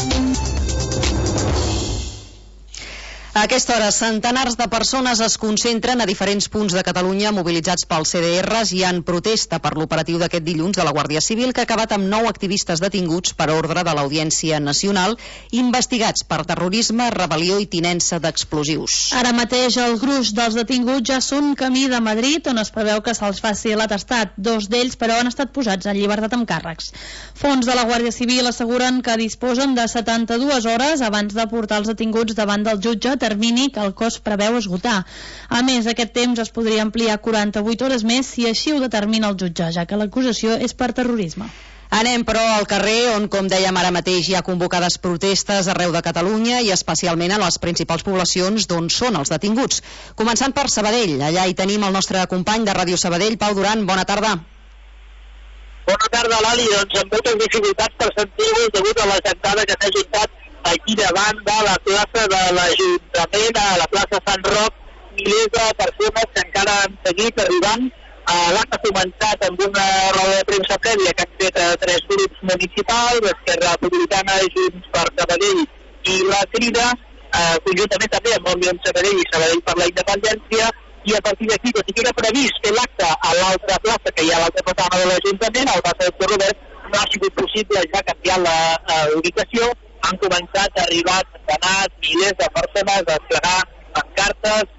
A aquesta hora, centenars de persones es concentren a diferents punts de Catalunya mobilitzats pels CDRs i en protesta per l'operatiu d'aquest dilluns de la Guàrdia Civil, que ha acabat amb 9 activistes detinguts per ordre de l'Audiència Nacional, investigats per terrorisme, rebel·lió i tinença d'explosius. Ara mateix el gruix dels detinguts ja són camí de Madrid, on es preveu que se'ls faci l'atestat. 2 d'ells, però, han estat posats en llibertat amb càrrecs. Fons de la Guàrdia Civil asseguren que disposen de 72 hores abans de portar els detinguts davant del jutge, termini que el cos preveu esgotar. A més, aquest temps es podria ampliar 48 hores més si així ho determina el jutge, ja que l'acusació és per terrorisme. Anem, però, al carrer, on, com dèiem ara mateix, hi ha convocades protestes arreu de Catalunya i especialment a les principals poblacions d'on són els detinguts. Començant per Sabadell. Allà hi tenim el nostre company de Ràdio Sabadell, Pau Duran. Bona tarda. Bona tarda, Lali. Doncs amb moltes dificultats per sentir-vos degut a la gentada que s'ha juntat aquí davant de la plaça de l'Ajuntament, a la plaça Sant Roc, milers de persones que encara han seguit arribant. L'acte ha començat amb una roda de premsa prèvia que han fet 3 grups municipals, Esquerra Republicana, Junts per Sabadell i la Crida, conjuntament també amb Òmnium Sabadell i Sabadell per la Independència, i a partir d'aquí, tot i que era previst fer l'acte a l'altra plaça, que hi ha a l'altra façana de l'Ajuntament, al plaça del Robert, no ha sigut possible ja canviar la ubicació. Han començat a arribar centenars, milers de persones a desplegar pancartes,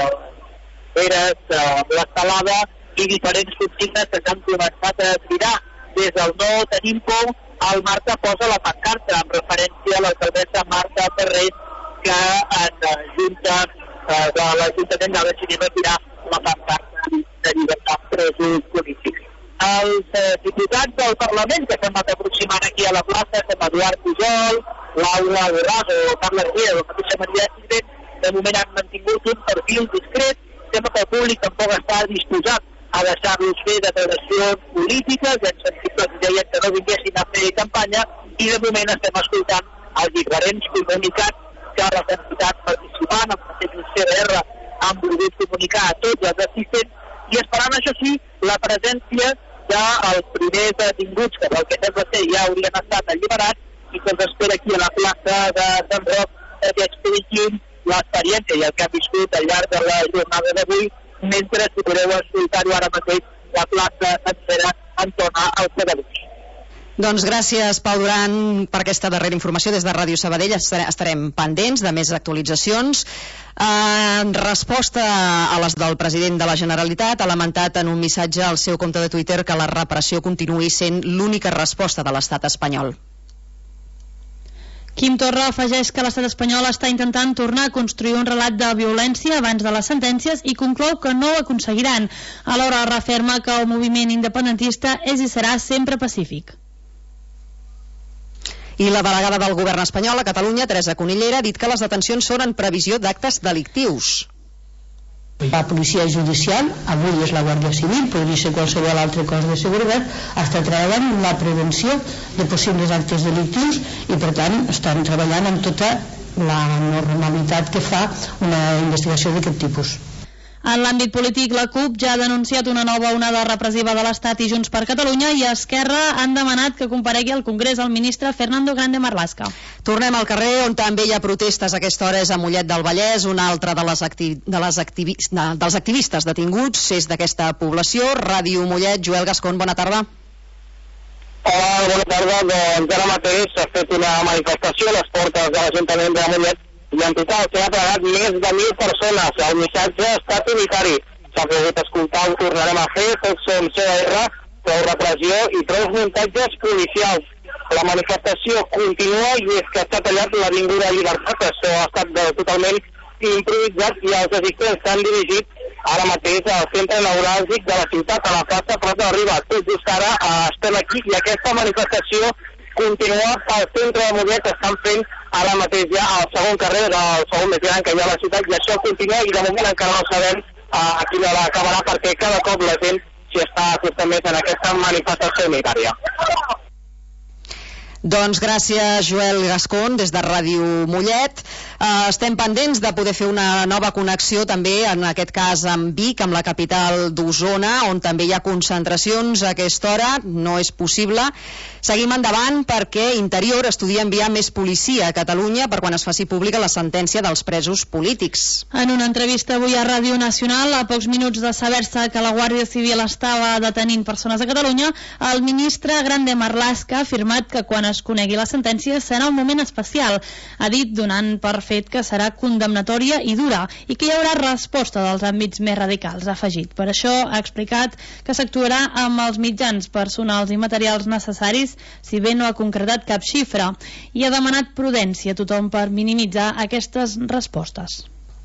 amb l'estelada i diferents consignes que s'han començat a cridar. Des del No Tenim Por, el Marta posa la pancarta en referència a l'alcaldessa Marta Ferrer, que en junta de l'Ajuntament va decidir retirar la pancarta de llibertat presos polítics. Els diputats del Parlament que s'han anat aproximant aquí a la plaça, com Eduard Pujol, Laura Borràs o Carles Riera o Mateixa Maria Sisbet, de moment han mantingut un perfil discret. Sembla que el públic tampoc està disposat a deixar-los fer declaracions polítiques, i en sentit que els deien que no vinguessin a fer campanya, i de moment estem escoltant els diferents comunicats que les entitats participant, amb el CDR, han volgut comunicar a tots els assistents, i esperant, això sí, la presència dels primers detinguts, que pel que sembla ser ja haurien estat alliberats, i que els espera aquí a la plaça de Sant Roc que expliquin l'experiència i el que ha viscut al llarg de la jornada d'avui, mentre si podeu escoltar-ho ara mateix, la plaça sencera en torna al Sabadell. Doncs gràcies, Pau Duran, per aquesta darrera informació des de Ràdio Sabadell. Estarem pendents de més actualitzacions. En resposta a les del president de la Generalitat, ha lamentat en un missatge al seu compte de Twitter que la repressió continuï sent l'única resposta de l'estat espanyol. Quim Torra afegeix que l'estat espanyol està intentant tornar a construir un relat de violència abans de les sentències i conclou que no ho aconseguiran. Alhora referma que el moviment independentista és i serà sempre pacífic. I la delegada del govern espanyol a Catalunya, Teresa Cunillera, ha dit que les detencions són en previsió d'actes delictius. La policia judicial, avui és la Guàrdia Civil, podria ser qualsevol altre cos de seguretat, està treballant en la prevenció de possibles actes delictius i per tant estan treballant amb tota la normalitat que fa una investigació d'aquest tipus. En l'àmbit polític, la CUP ja ha denunciat una nova onada repressiva de l'Estat i Junts per Catalunya, i Esquerra han demanat que comparegui al Congrés el ministre Fernando Grande Marlaska. Tornem al carrer, on també hi ha protestes a aquesta hora és a Mollet del Vallès. Un altre dels activistes detinguts és d'aquesta població. Ràdio Mollet, Joel Gascon, bona tarda. Hola, bona tarda. Doncs ara mateix s'ha fet una manifestació a les portes de l'Ajuntament de Mollet i en total s'ha plegat més de 1.000 persones. El missatge ha estat unitari. S'ha pogut escoltar, ho tornarem a fer, tots som CDR, prou repressió i prou muntatges policials. La manifestació continua i és que s'ha tallat l'Avinguda Llibertat. Això ha estat totalment improvisat i els assistents s'han dirigit ara mateix al centre neuràlgic de la ciutat, a la plaça Prat de la Riba. Tot just ara estem aquí i aquesta manifestació continua pel centre de Mollet, que estan fent ara mateix ja al segon carrer del segon més gran que hi ha a la ciutat, i això continua i de moment encara no sabem a quina hora acabarà perquè cada cop la gent s'hi està acostant més en aquesta manifestació unitària. Doncs gràcies, Joel Gascon, des de Ràdio Mollet. Estem pendents de poder fer una nova connexió també, en aquest cas amb Vic, amb la capital d'Osona, on també hi ha concentracions a aquesta hora. No és possible. Seguim endavant perquè Interior estudia enviar més policia a Catalunya per quan es faci pública la sentència dels presos polítics. En una entrevista avui a Ràdio Nacional, a pocs minuts de saber-se que la Guàrdia Civil estava detenint persones a Catalunya, el ministre Grande Marlaska ha afirmat que quan es conegui la sentència serà un moment especial. Ha dit, donant per fet que serà condemnatòria i dura i que hi haurà resposta dels àmbits més radicals, ha afegit. Per això ha explicat que s'actuarà amb els mitjans personals i materials necessaris, si bé no ha concretat cap xifra, i ha demanat prudència a tothom per minimitzar aquestes respostes.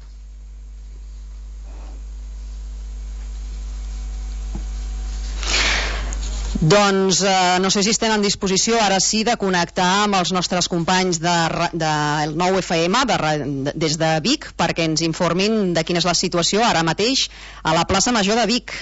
Doncs no sé si estem en disposició ara sí de connectar amb els nostres companys del 9FM des de Vic perquè ens informin de quina és la situació ara mateix a la plaça Major de Vic.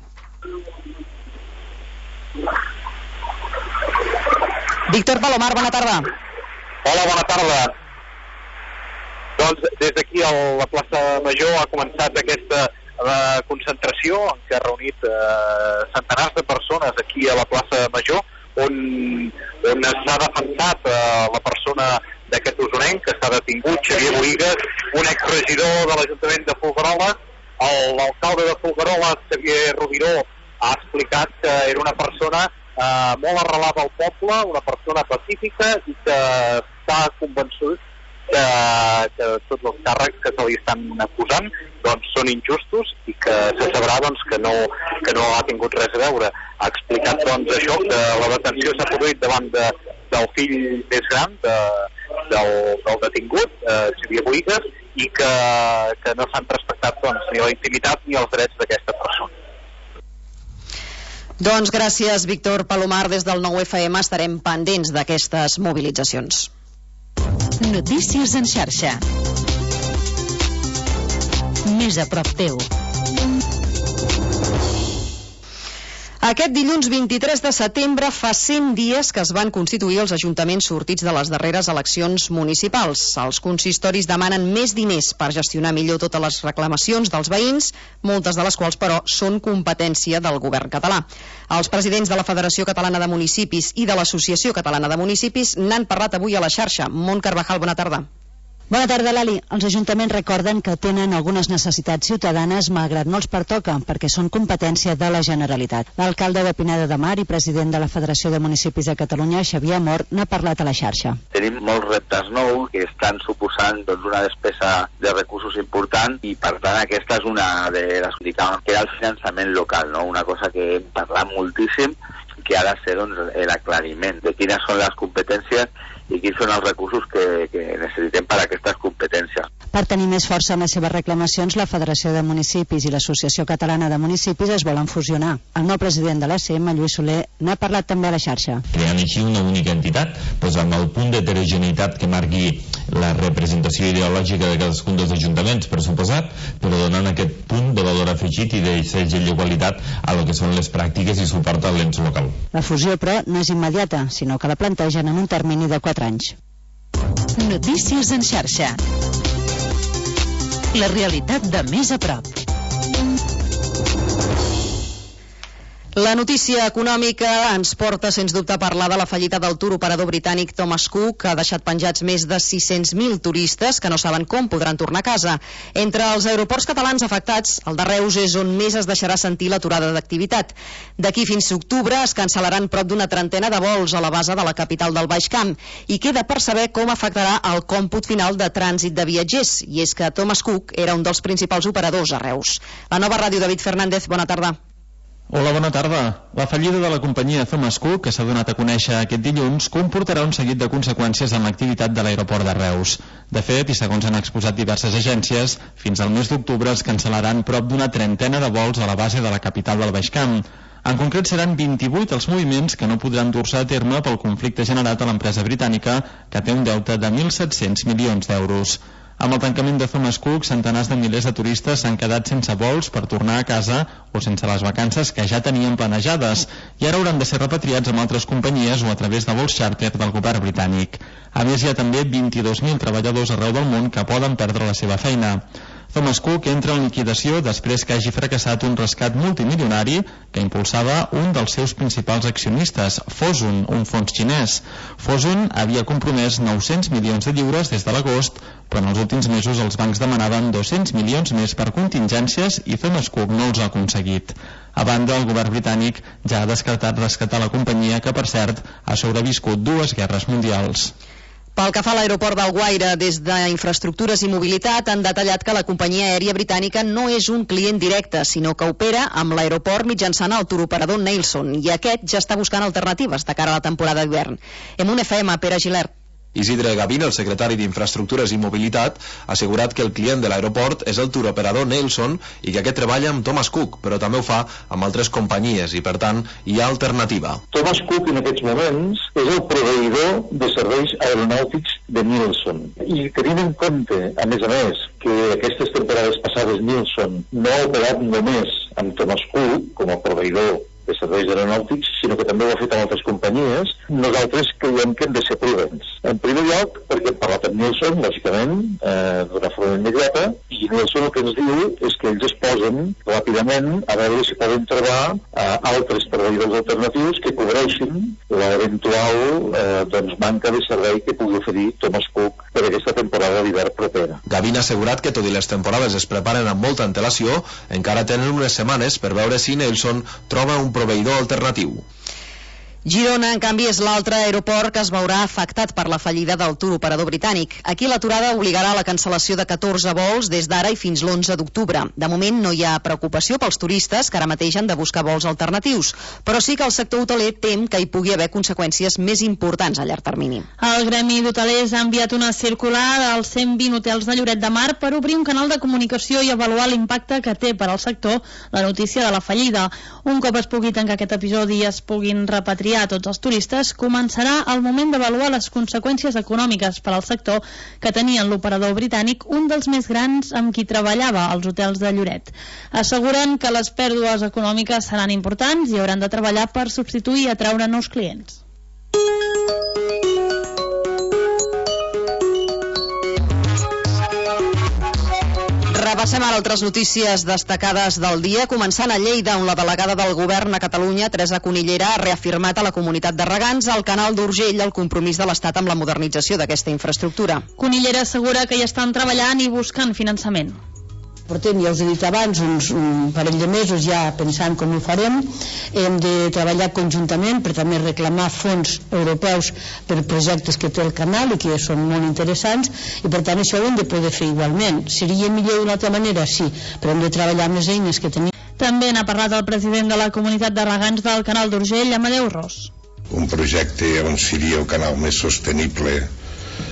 Víctor Palomar, bona tarda. Hola, bona tarda. Doncs des d'aquí a la plaça Major ha començat aquesta concentració en què ha reunit centenars de persones aquí a la plaça Major on s'ha defensat la persona d'aquest usonenc que està detingut, Xavier Boïgues, un exregidor de l'Ajuntament de Folgueroles. L'alcalde de Folgueroles, Xavier Rubiró, ha explicat que era una persona molt arrelada al poble, una persona pacífica i que està convençut que tots els càrrecs que se li estan acusant doncs són injustos i que se sabrà doncs, que no ha tingut res a veure. Ha explicat doncs, això, que la detenció s'ha produït davant del fill més gran del detingut, Xavier Boïgues, i que no s'han respectat doncs, ni la intimitat ni els drets d'aquesta persona. Doncs gràcies, Víctor Palomar, des del 9FM. Estarem pendents d'aquestes mobilitzacions. Notícies en xarxa. Més a prop teu. Aquest dilluns 23 de setembre fa 100 dies que es van constituir els ajuntaments sortits de les darreres eleccions municipals. Els consistoris demanen més diners per gestionar millor totes les reclamacions dels veïns, moltes de les quals, però, són competència del govern català. Els presidents de la Federació Catalana de Municipis i de l'Associació Catalana de Municipis n'han parlat avui a la xarxa. Mont Carvajal, bona tarda. Bona tarda, Lali. Els ajuntaments recorden que tenen algunes necessitats ciutadanes malgrat no els pertoca, perquè són competència de la Generalitat. L'alcalde de Pineda de Mar i president de la Federació de Municipis de Catalunya, Xavier Amor, n'ha parlat a la xarxa. Tenim molts reptes nous que estan suposant una despesa de recursos important i, per tant, aquesta és una de les que era el finançament local, no? Una cosa que hem parlat moltíssim, que ha de ser l'aclariment de quines són les competències i quins són els recursos que necessitem per a aquestes competències. Per tenir més força en les seves reclamacions, la Federació de Municipis i l'Associació Catalana de Municipis es volen fusionar. El nou president de l'ACM, Lluís Soler, n'ha parlat també a la xarxa. Creant així una única entitat, amb el punt d'heterogeneïtat que marqui la representació ideològica de cadascun dels ajuntaments, per suposat, però donant aquest punt de valor afegit i de segell de qualitat a lo que són les pràctiques i suport a l'ens local. La fusió, però, no és immediata, sinó que la plantegen en un termini de 4 anys. Notícies en xarxa. La realitat de més a prop. La notícia econòmica ens porta, sens dubte, a parlar de la fallida del tour operador britànic Thomas Cook, que ha deixat penjats més de 600.000 turistes que no saben com podran tornar a casa. Entre els aeroports catalans afectats, el de Reus és on més es deixarà sentir l'aturada d'activitat. D'aquí fins a octubre es cancel·laran prop d'una trentena de vols a la base de la capital del Baix Camp i queda per saber com afectarà el còmput final de trànsit de viatgers, i és que Thomas Cook era un dels principals operadors a Reus. La Nova Ràdio, David Fernández, bona tarda. Hola, bona tarda. La fallida de la companyia Thomas Cook, que s'ha donat a conèixer aquest dilluns, comportarà un seguit de conseqüències en l'activitat de l'aeroport de Reus. De fet, i segons han exposat diverses agències, fins al mes d'octubre es cancel·laran prop d'una trentena de vols a la base de la capital del Baix Camp. En concret, seran 28 els moviments que no podran dur-se a terme pel conflicte generat a l'empresa britànica, que té un deute de 1.700 milions d'euros. Amb el tancament de Thomas Cook, centenars de milers de turistes s'han quedat sense vols per tornar a casa o sense les vacances que ja tenien planejades i ara hauran de ser repatriats amb altres companyies o a través de vols xàrter del govern britànic. A més, hi ha també 22.000 treballadors arreu del món que poden perdre la seva feina. Thomas Cook entra en liquidació després que hagi fracassat un rescat multimilionari que impulsava un dels seus principals accionistes, Fosun, un fons xinès. Fosun havia compromès 900 milions de lliures des de l'agost, però en els últims mesos els bancs demanaven 200 milions més per contingències i Thomas Cook no els ha aconseguit. A banda, el govern britànic ja ha descartat rescatar la companyia, que per cert ha sobreviscut 2 guerres mundials. Pel que fa a l'aeroport d'Alguaire, des d'Infraestructures i Mobilitat han detallat que la companyia aèria britànica no és un client directe, sinó que opera amb l'aeroport mitjançant el turoperador Nelson, i aquest ja està buscant alternatives de cara a la temporada d'hivern. En un FM, Pere Gilert. Isidre Gavin, el secretari d'Infraestructures i Mobilitat, ha assegurat que el client de l'aeroport és el turoperador Nelson i que aquest treballa amb Thomas Cook, però també ho fa amb altres companyies i, per tant, hi ha alternativa. Thomas Cook en aquests moments és el proveïdor de serveis aeronàutics de Nelson. I tenint en compte, a més, que aquestes temporades passades Nelson no ha operat només amb Thomas Cook com a proveïdor de serveis aeronàutics, sinó que també ho ha fet amb altres companyies, nosaltres creiem que hem de ser prudents. En primer lloc, perquè hem parlat amb Nelson, lògicament, d'una forma immediata, i Nelson el que ens diu és que ells es posen ràpidament a veure si poden trobar altres proveïdors alternatius que cobreixin l'eventual manca de servei que pugui oferir Thomas Cook per aquesta temporada d'hivern propera. Gavin ha assegurat que tot i les temporades es preparen amb molta antelació, encara tenen unes setmanes per veure si Nelson troba un proveïdor alternatiu. Girona, en canvi, és l'altre aeroport que es veurà afectat per la fallida del turoperador britànic. Aquí l'aturada obligarà a la cancel·lació de 14 vols des d'ara i fins l'11 d'octubre. De moment no hi ha preocupació pels turistes, que ara mateix han de buscar vols alternatius, però sí que el sector hoteler tem que hi pugui haver conseqüències més importants a llarg termini. El Gremi d'Hotelers ha enviat una circular als 120 hotels de Lloret de Mar per obrir un canal de comunicació i avaluar l'impacte que té per al sector la notícia de la fallida. Un cop es pugui tancar aquest episodi i es puguin repatriar a tots els turistes, començarà el moment d'avaluar les conseqüències econòmiques per al sector que tenia l'operador britànic, un dels més grans amb qui treballava als hotels de Lloret. Asseguren que les pèrdues econòmiques seran importants i hauran de treballar per substituir i atraure nous clients. Repassem ara altres notícies destacades del dia, començant a Lleida, on la delegada del govern a Catalunya, Teresa Conillera, ha reafirmat a la comunitat de regants al canal d'Urgell el compromís de l'Estat amb la modernització d'aquesta infraestructura. Conillera assegura que hi estan treballant i buscant finançament. Portem, ja us he dit abans, un parell de mesos ja pensant com ho farem. Hem de treballar conjuntament per també reclamar fons europeus per projectes que té el canal i que són molt interessants, i per tant això ho hem de poder fer igualment. Seria millor d'una altra manera? Sí, però hem de treballar amb les eines que tenim. També n'ha parlat el president de la comunitat de regants del canal d'Urgell, Amadeu Ros. Un projecte on seria el canal més sostenible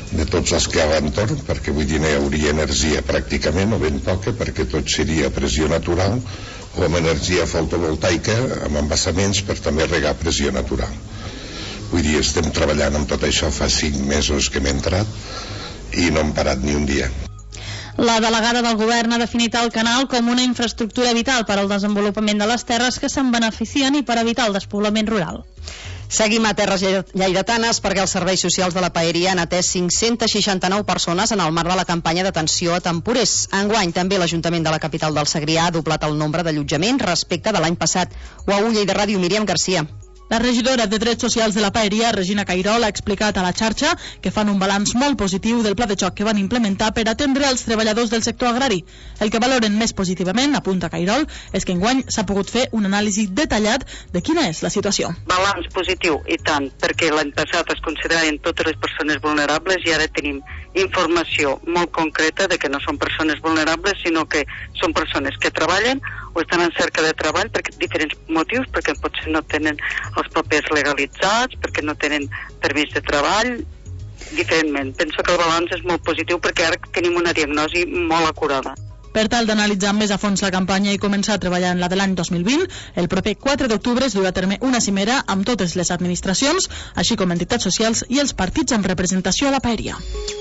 de tots els que hi ha entorn, perquè vull dir no hi hauria energia pràcticament o ben poca, perquè tot seria pressió natural o amb energia fotovoltaica amb embassaments per també regar pressió natural. Vull dir, estem treballant amb tot això fa 5 mesos que m'he entrat i no hem parat ni un dia. La delegada del govern ha definit el canal com una infraestructura vital per al desenvolupament de les terres que se'n beneficien i per evitar el despoblament rural. Seguim a Terres Lleidatanes perquè els serveis socials de la Paeria han atès 569 persones en el marc de la campanya d'atenció a temporers. Enguany també l'Ajuntament de la capital del Segrià ha doblat el nombre d'allotjaments respecte de l'any passat. Ho ha Lleida Ràdio, Míriam Garcia. La regidora de Drets Socials de la Paeria, Regina Cairol, ha explicat a la xarxa que fan un balanç molt positiu del pla de xoc que van implementar per atendre els treballadors del sector agrari. El que valoren més positivament, apunta Cairol, és que enguany s'ha pogut fer un anàlisi detallat de quina és la situació. Balanç positiu, i tant, perquè l'any passat es consideraven totes les persones vulnerables i ara tenim informació molt concreta de que no són persones vulnerables, sinó que són persones que treballen o estan en cerca de treball per diferents motius, perquè potser no tenen els papers legalitzats, perquè no tenen permís de treball, diferentment. Penso que el balanç és molt positiu perquè ara tenim una diagnosi molt acurada. Per tal d'analitzar més a fons la campanya i començar a treballar en la de l'any 2020, el proper 4 d'octubre es durà a terme una cimera amb totes les administracions, així com entitats socials i els partits amb representació a la Paeria.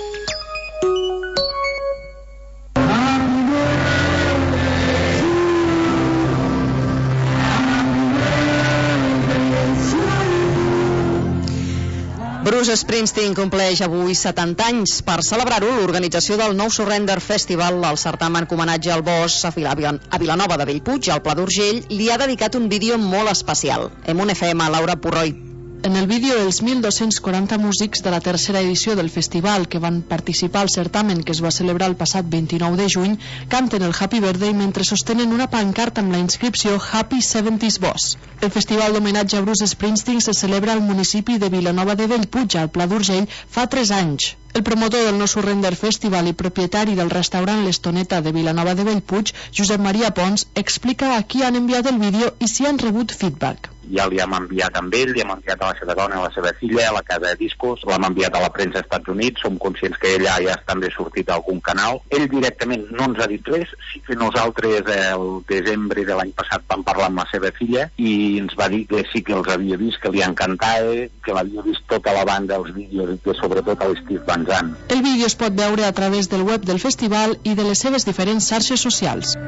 Bruce Springsteen compleix avui 70 anys. Per celebrar-ho, l'organització del No Surrender Festival, el certamen com homenatge al Bosch a Vilanova de Bellpuig, al Pla d'Urgell, li ha dedicat un vídeo molt especial. En FM, Laura Purroi. En el vídeo, els 1.240 músics de la tercera edició del festival que van participar al certamen que es va celebrar el passat 29 de juny canten el Happy Birthday mentre sostenen una pancarta amb la inscripció Happy 70s Boss. El festival d'homenatge a Bruce Springsteen se celebra al municipi de Vilanova de Bellpuig, al Pla d'Urgell, fa 3 anys. El promotor del No Surrender Festival i propietari del restaurant L'Estoneta de Vilanova de Bellpuig, Josep Maria Pons, explica a qui han enviat el vídeo i si han rebut feedback. Ja li hem enviat amb ell, li hem enviat a la seva dona, a la seva filla, a la casa de discos, l'hem enviat a la premsa als Estats Units, som conscients que ella ja està també sortit a algun canal. Ell directament no ens ha dit res, sí que nosaltres el desembre de l'any passat vam parlar amb la seva filla i ens va dir que sí que els havia vist, que li encantava, que l'havia vist tota la banda, els vídeos i que sobretot a l'Steve Van Zandt. El vídeo es pot veure a través del web del festival i de les seves diferents xarxes socials.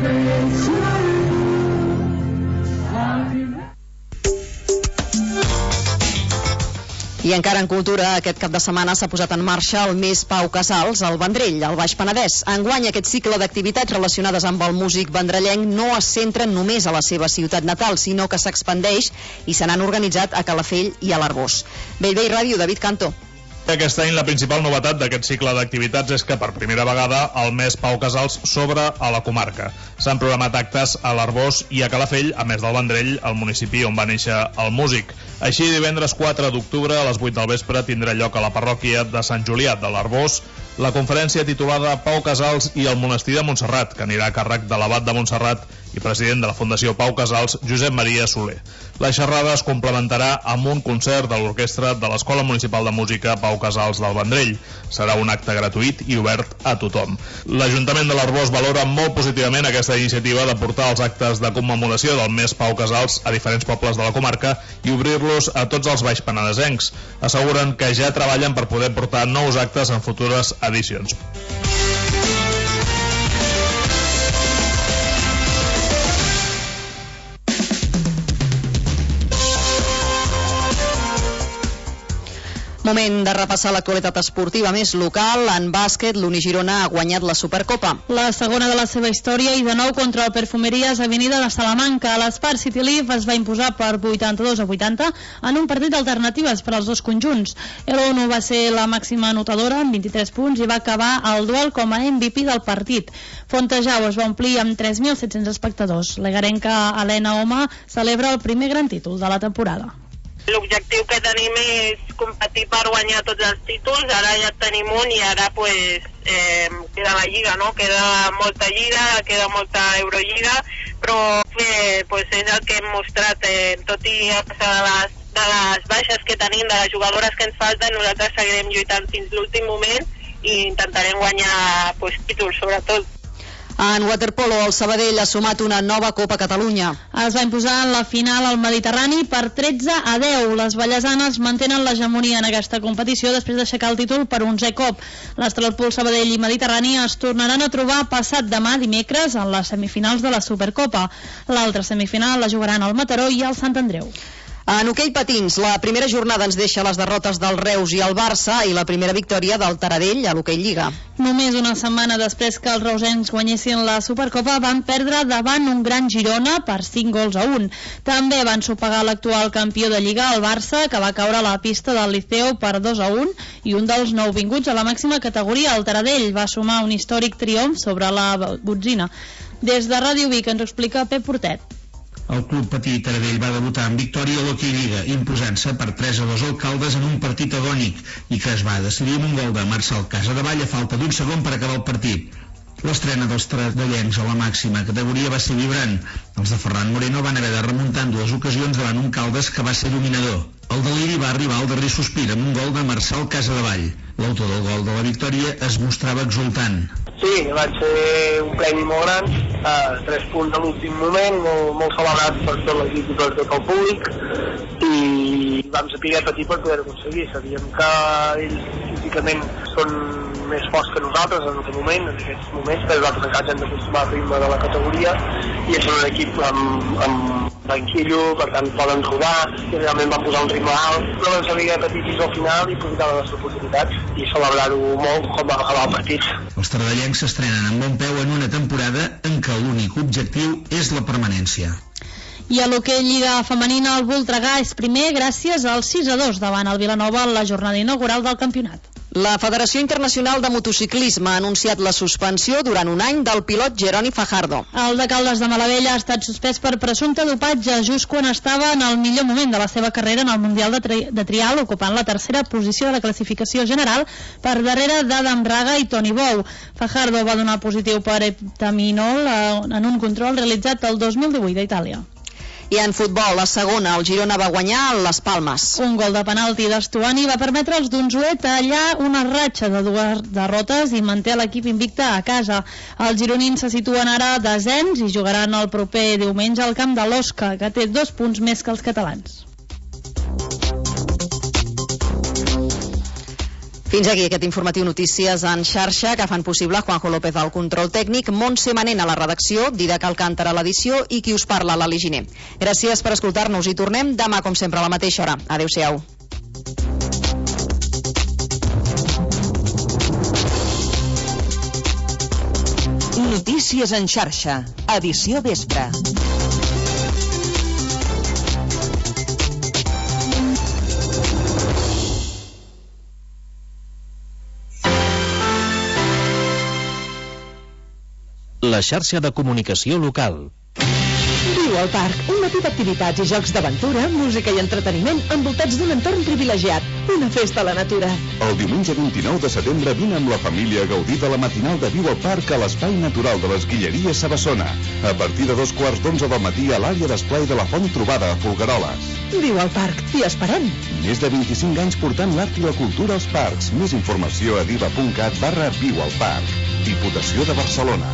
I encara en cultura, aquest cap de setmana s'ha posat en marxa el Mes Pau Casals al Vendrell, al Baix Penedès. Enguany, aquest cicle d'activitats relacionades amb el músic vendrellenc no es centren només a la seva ciutat natal, sinó que s'expandeix i se n'han organitzat a Calafell i a l'Arboç. Bellvei Ràdio, David Canto. Aquest any la principal novetat d'aquest cicle d'activitats és que per primera vegada el Mes Pau Casals s'obre a la comarca. S'han programat actes a l'Arboç i a Calafell, a més del Vendrell, el municipi on va néixer el músic. Així, divendres 4 d'octubre a les 8 del vespre tindrà lloc a la parròquia de Sant Julià de l'Arboç la conferència titulada Pau Casals i el monestir de Montserrat, que anirà a càrrec de l'abat de Montserrat i president de la Fundació Pau Casals, Josep Maria Soler. La xerrada es complementarà amb un concert de l'orquestra de l'Escola Municipal de Música Pau Casals del Vendrell. Serà un acte gratuït i obert a tothom. L'Ajuntament de l'Arboç valora molt positivament aquesta iniciativa de portar els actes de commemoració del Mes Pau Casals a diferents pobles de la comarca i obrir-los a tots els baix penedesencs. Asseguren que ja treballen per poder portar nous actes en futures edicions. Moment de repassar l'actualitat esportiva més local. En bàsquet, l'Unigirona ha guanyat la Supercopa. La segona de la seva història i de nou contra el Perfumeries Avenida de Salamanca. L'Espart City Leaf es va imposar per 82-80 en un partit d'alternatives per als dos conjunts. El ONU va ser la màxima anotadora amb 23 punts i va acabar el duel com a MVP del partit. Fontejau es va omplir amb 3.700 espectadors. L'egarenca Helena Home celebra el primer gran títol de la temporada. L'objectiu que tenim és competir per guanyar tots els títols. Ara ja tenim un i ara queda la Lliga, no? Queda molta Lliga, queda molta Eurolliga, però és el que hem mostrat, tot i a passar de les de les baixes que tenim, de les jugadores que ens falten, nosaltres seguirem lluitant fins l'últim moment i intentarem guanyar títols, sobretot. En waterpolo, el Sabadell ha sumat una nova Copa Catalunya. Es va imposar en la final al Mediterrani per 13-10. Les vallesanes mantenen l'hegemonia en aquesta competició després d'aixecar el títol per 11è cop. L'Astralpool, Sabadell i Mediterrani es tornaran a trobar passat demà dimecres en les semifinals de la Supercopa. L'altra semifinal la jugaran al Mataró i al Sant Andreu. En hoquei patins, la primera jornada ens deixa les derrotes del Reus i el Barça i la primera victòria del Taradell a l'hoquei Lliga. Només una setmana després que els reusencs guanyessin la Supercopa van perdre davant un gran Girona per 5-1. També van sopegar l'actual campió de Lliga, el Barça, que va caure a la pista del Liceo per 2-1, i un dels nouvinguts a la màxima categoria, el Taradell, va sumar un històric triomf sobre la Botzina. Des de Ràdio Vic ens ho explica Pep Portet. El club patí Taradell va debutar en victòria a l'Hockey Lliga, imposant-se per 3-2 al Caldes en un partit agònic i que es va decidir amb un gol de Marçal Casadevall a falta d'un segon per acabar el partit. L'estrena dels taradellens a la màxima categoria va ser vibrant. Els de Ferran Moreno van haver de remuntar en 2 ocasions davant un Caldes que va ser dominador. El deliri va arribar al darrer sospir amb un gol de Marçal Casadevall. L'autor del gol de la victòria es mostrava exultant. Sí, va ser un premi molt gran, 3 punts a l'últim moment, molt celebrat per tot l'equip i per tot el públic, i vam saber patir per poder aconseguir. Sabíem que ells físicament són més forts que nosaltres en aquest moment, en aquests moments, però nosaltres encara hem d'acostumar al ritme de la categoria, i és un equip amb banquillo, per tant poden rodar, i realment van posar un ritme alt, però vam saber patir fins al final i aprofitar les nostres oportunitats i celebrar-ho molt com va acabar el partit. Els taradellens s'estrenen amb bon peu en una temporada en què l'únic objectiu és la permanència. I a l'hoquei Lliga femenina, el Voltregà és primer gràcies al 6-2 davant el Vilanova en la jornada inaugural del campionat. La Federació Internacional de Motociclisme ha anunciat la suspensió durant un any del pilot Jeroni Fajardo. El de Caldes de Malavella ha estat suspès per presumpte dopatge just quan estava en el millor moment de la seva carrera en el Mundial de Trial, ocupant la tercera posició de la classificació general per darrere d'Adam Raga i Toni Bou. Fajardo va donar positiu per heptaminol en un control realitzat el 2018 a Itàlia. I en futbol, la segona, el Girona va guanyar a Les Palmes. Un gol de penalti d'Estuani va permetre als d'Unzué tallar una ratxa de 2 derrotes i manté l'equip invicte a casa. Els gironins se situen ara desens i jugaran el proper diumenge al camp de l'Osca, que té 2 punts més que els catalans. Fins aquí aquest informatiu Notícies en xarxa que fan possible Juanjo López al control tècnic, Montse Manent a la redacció, Didac Alcántara a l'edició i qui us parla, l'Ali Giner. Gràcies per escoltar-nos i tornem demà com sempre a la mateixa hora. Adéu-siau. Notícies en xarxa, edició vespre. La xarxa de comunicació local. Viu al parc, un matí d'activitats i jocs d'aventura, música i entreteniment envoltats d'un entorn privilegiat, una festa a la natura. El diumenge 29 de setembre vine amb la família a gaudir de la matinal de Viu al Parc a l'Espai Natural de les Guilleries Sabassona, a partir de 2:15 del matí a l'àrea d'esplai de la Font Trobada a Folgueroles. Viu al parc, t'hi esperem. Més de 25 anys portant l'art i la cultura als parcs. Més informació a diva.cat/Viu al Parc. Diputació de Barcelona.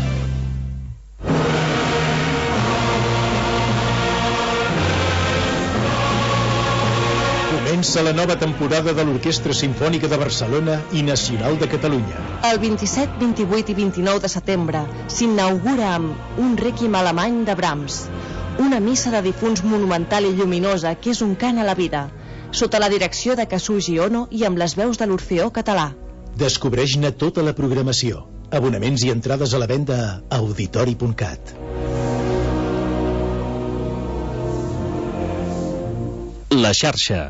Comença la nova temporada de l'Orquestra Simfònica de Barcelona i Nacional de Catalunya. El 27, 28 i 29 de setembre s'inaugura amb un rèquiem alemany de Brahms, una missa de difunts monumental i lluminosa que és un cant a la vida, sota la direcció de Kazuji Ono i amb les veus de l'Orfeó Català. Descobreix-ne tota la programació. Abonaments i entrades a la venda a auditori.cat. La xarxa.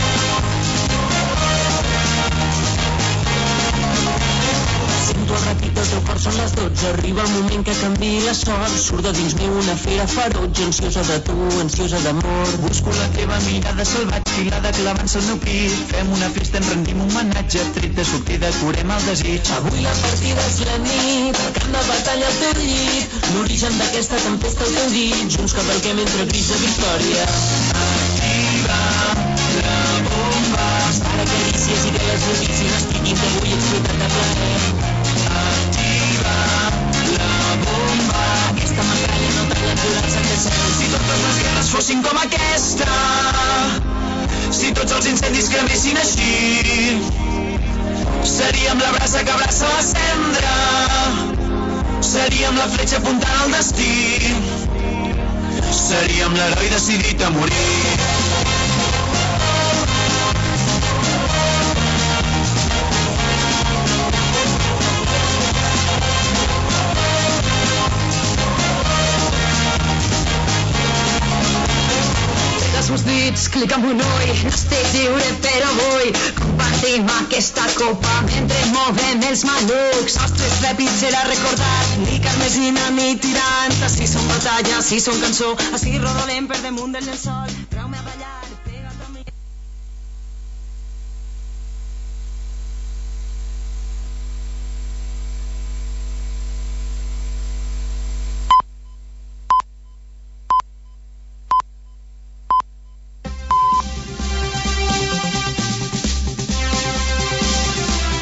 Sento el repic el teu cor són les 12, arriba el moment que canvi la sort, surt de dins meu una fera ferotge, ansiosa de tu, ansiosa d'amor. Busco la teva mirada salvatge, filada clavant-se al meu pit, fem una festa, en rendim un homenatge, tret de sortida curem el desig. Avui la partida és la nit, el camp de batalla al teu llit, l'origen d'aquesta tempesta al teu dit, junts cavalquem entre crits de victòria. Activa la bomba, para carícies i que les notícies estiguin que avui ets flotat de plaer. Activa la bomba, aquesta metralla no talla aturar-se en el cel. Si totes les guerres fossin com aquesta, si tots els incendis cremessin així, seríem la brasa que abraça la cendra, seríem la fletxa apuntant al destí, seríem l'heroi decidit a morir. Els dits, clic amb un ull, no estic lliure però vull compartim aquesta copa mentre movem els malucs. Nostres trèpits serà recordat, ni carmesina ni tirant. Així són batalla, així són cançó, així rodolem per damunt del llençol. Treu-me a ballar.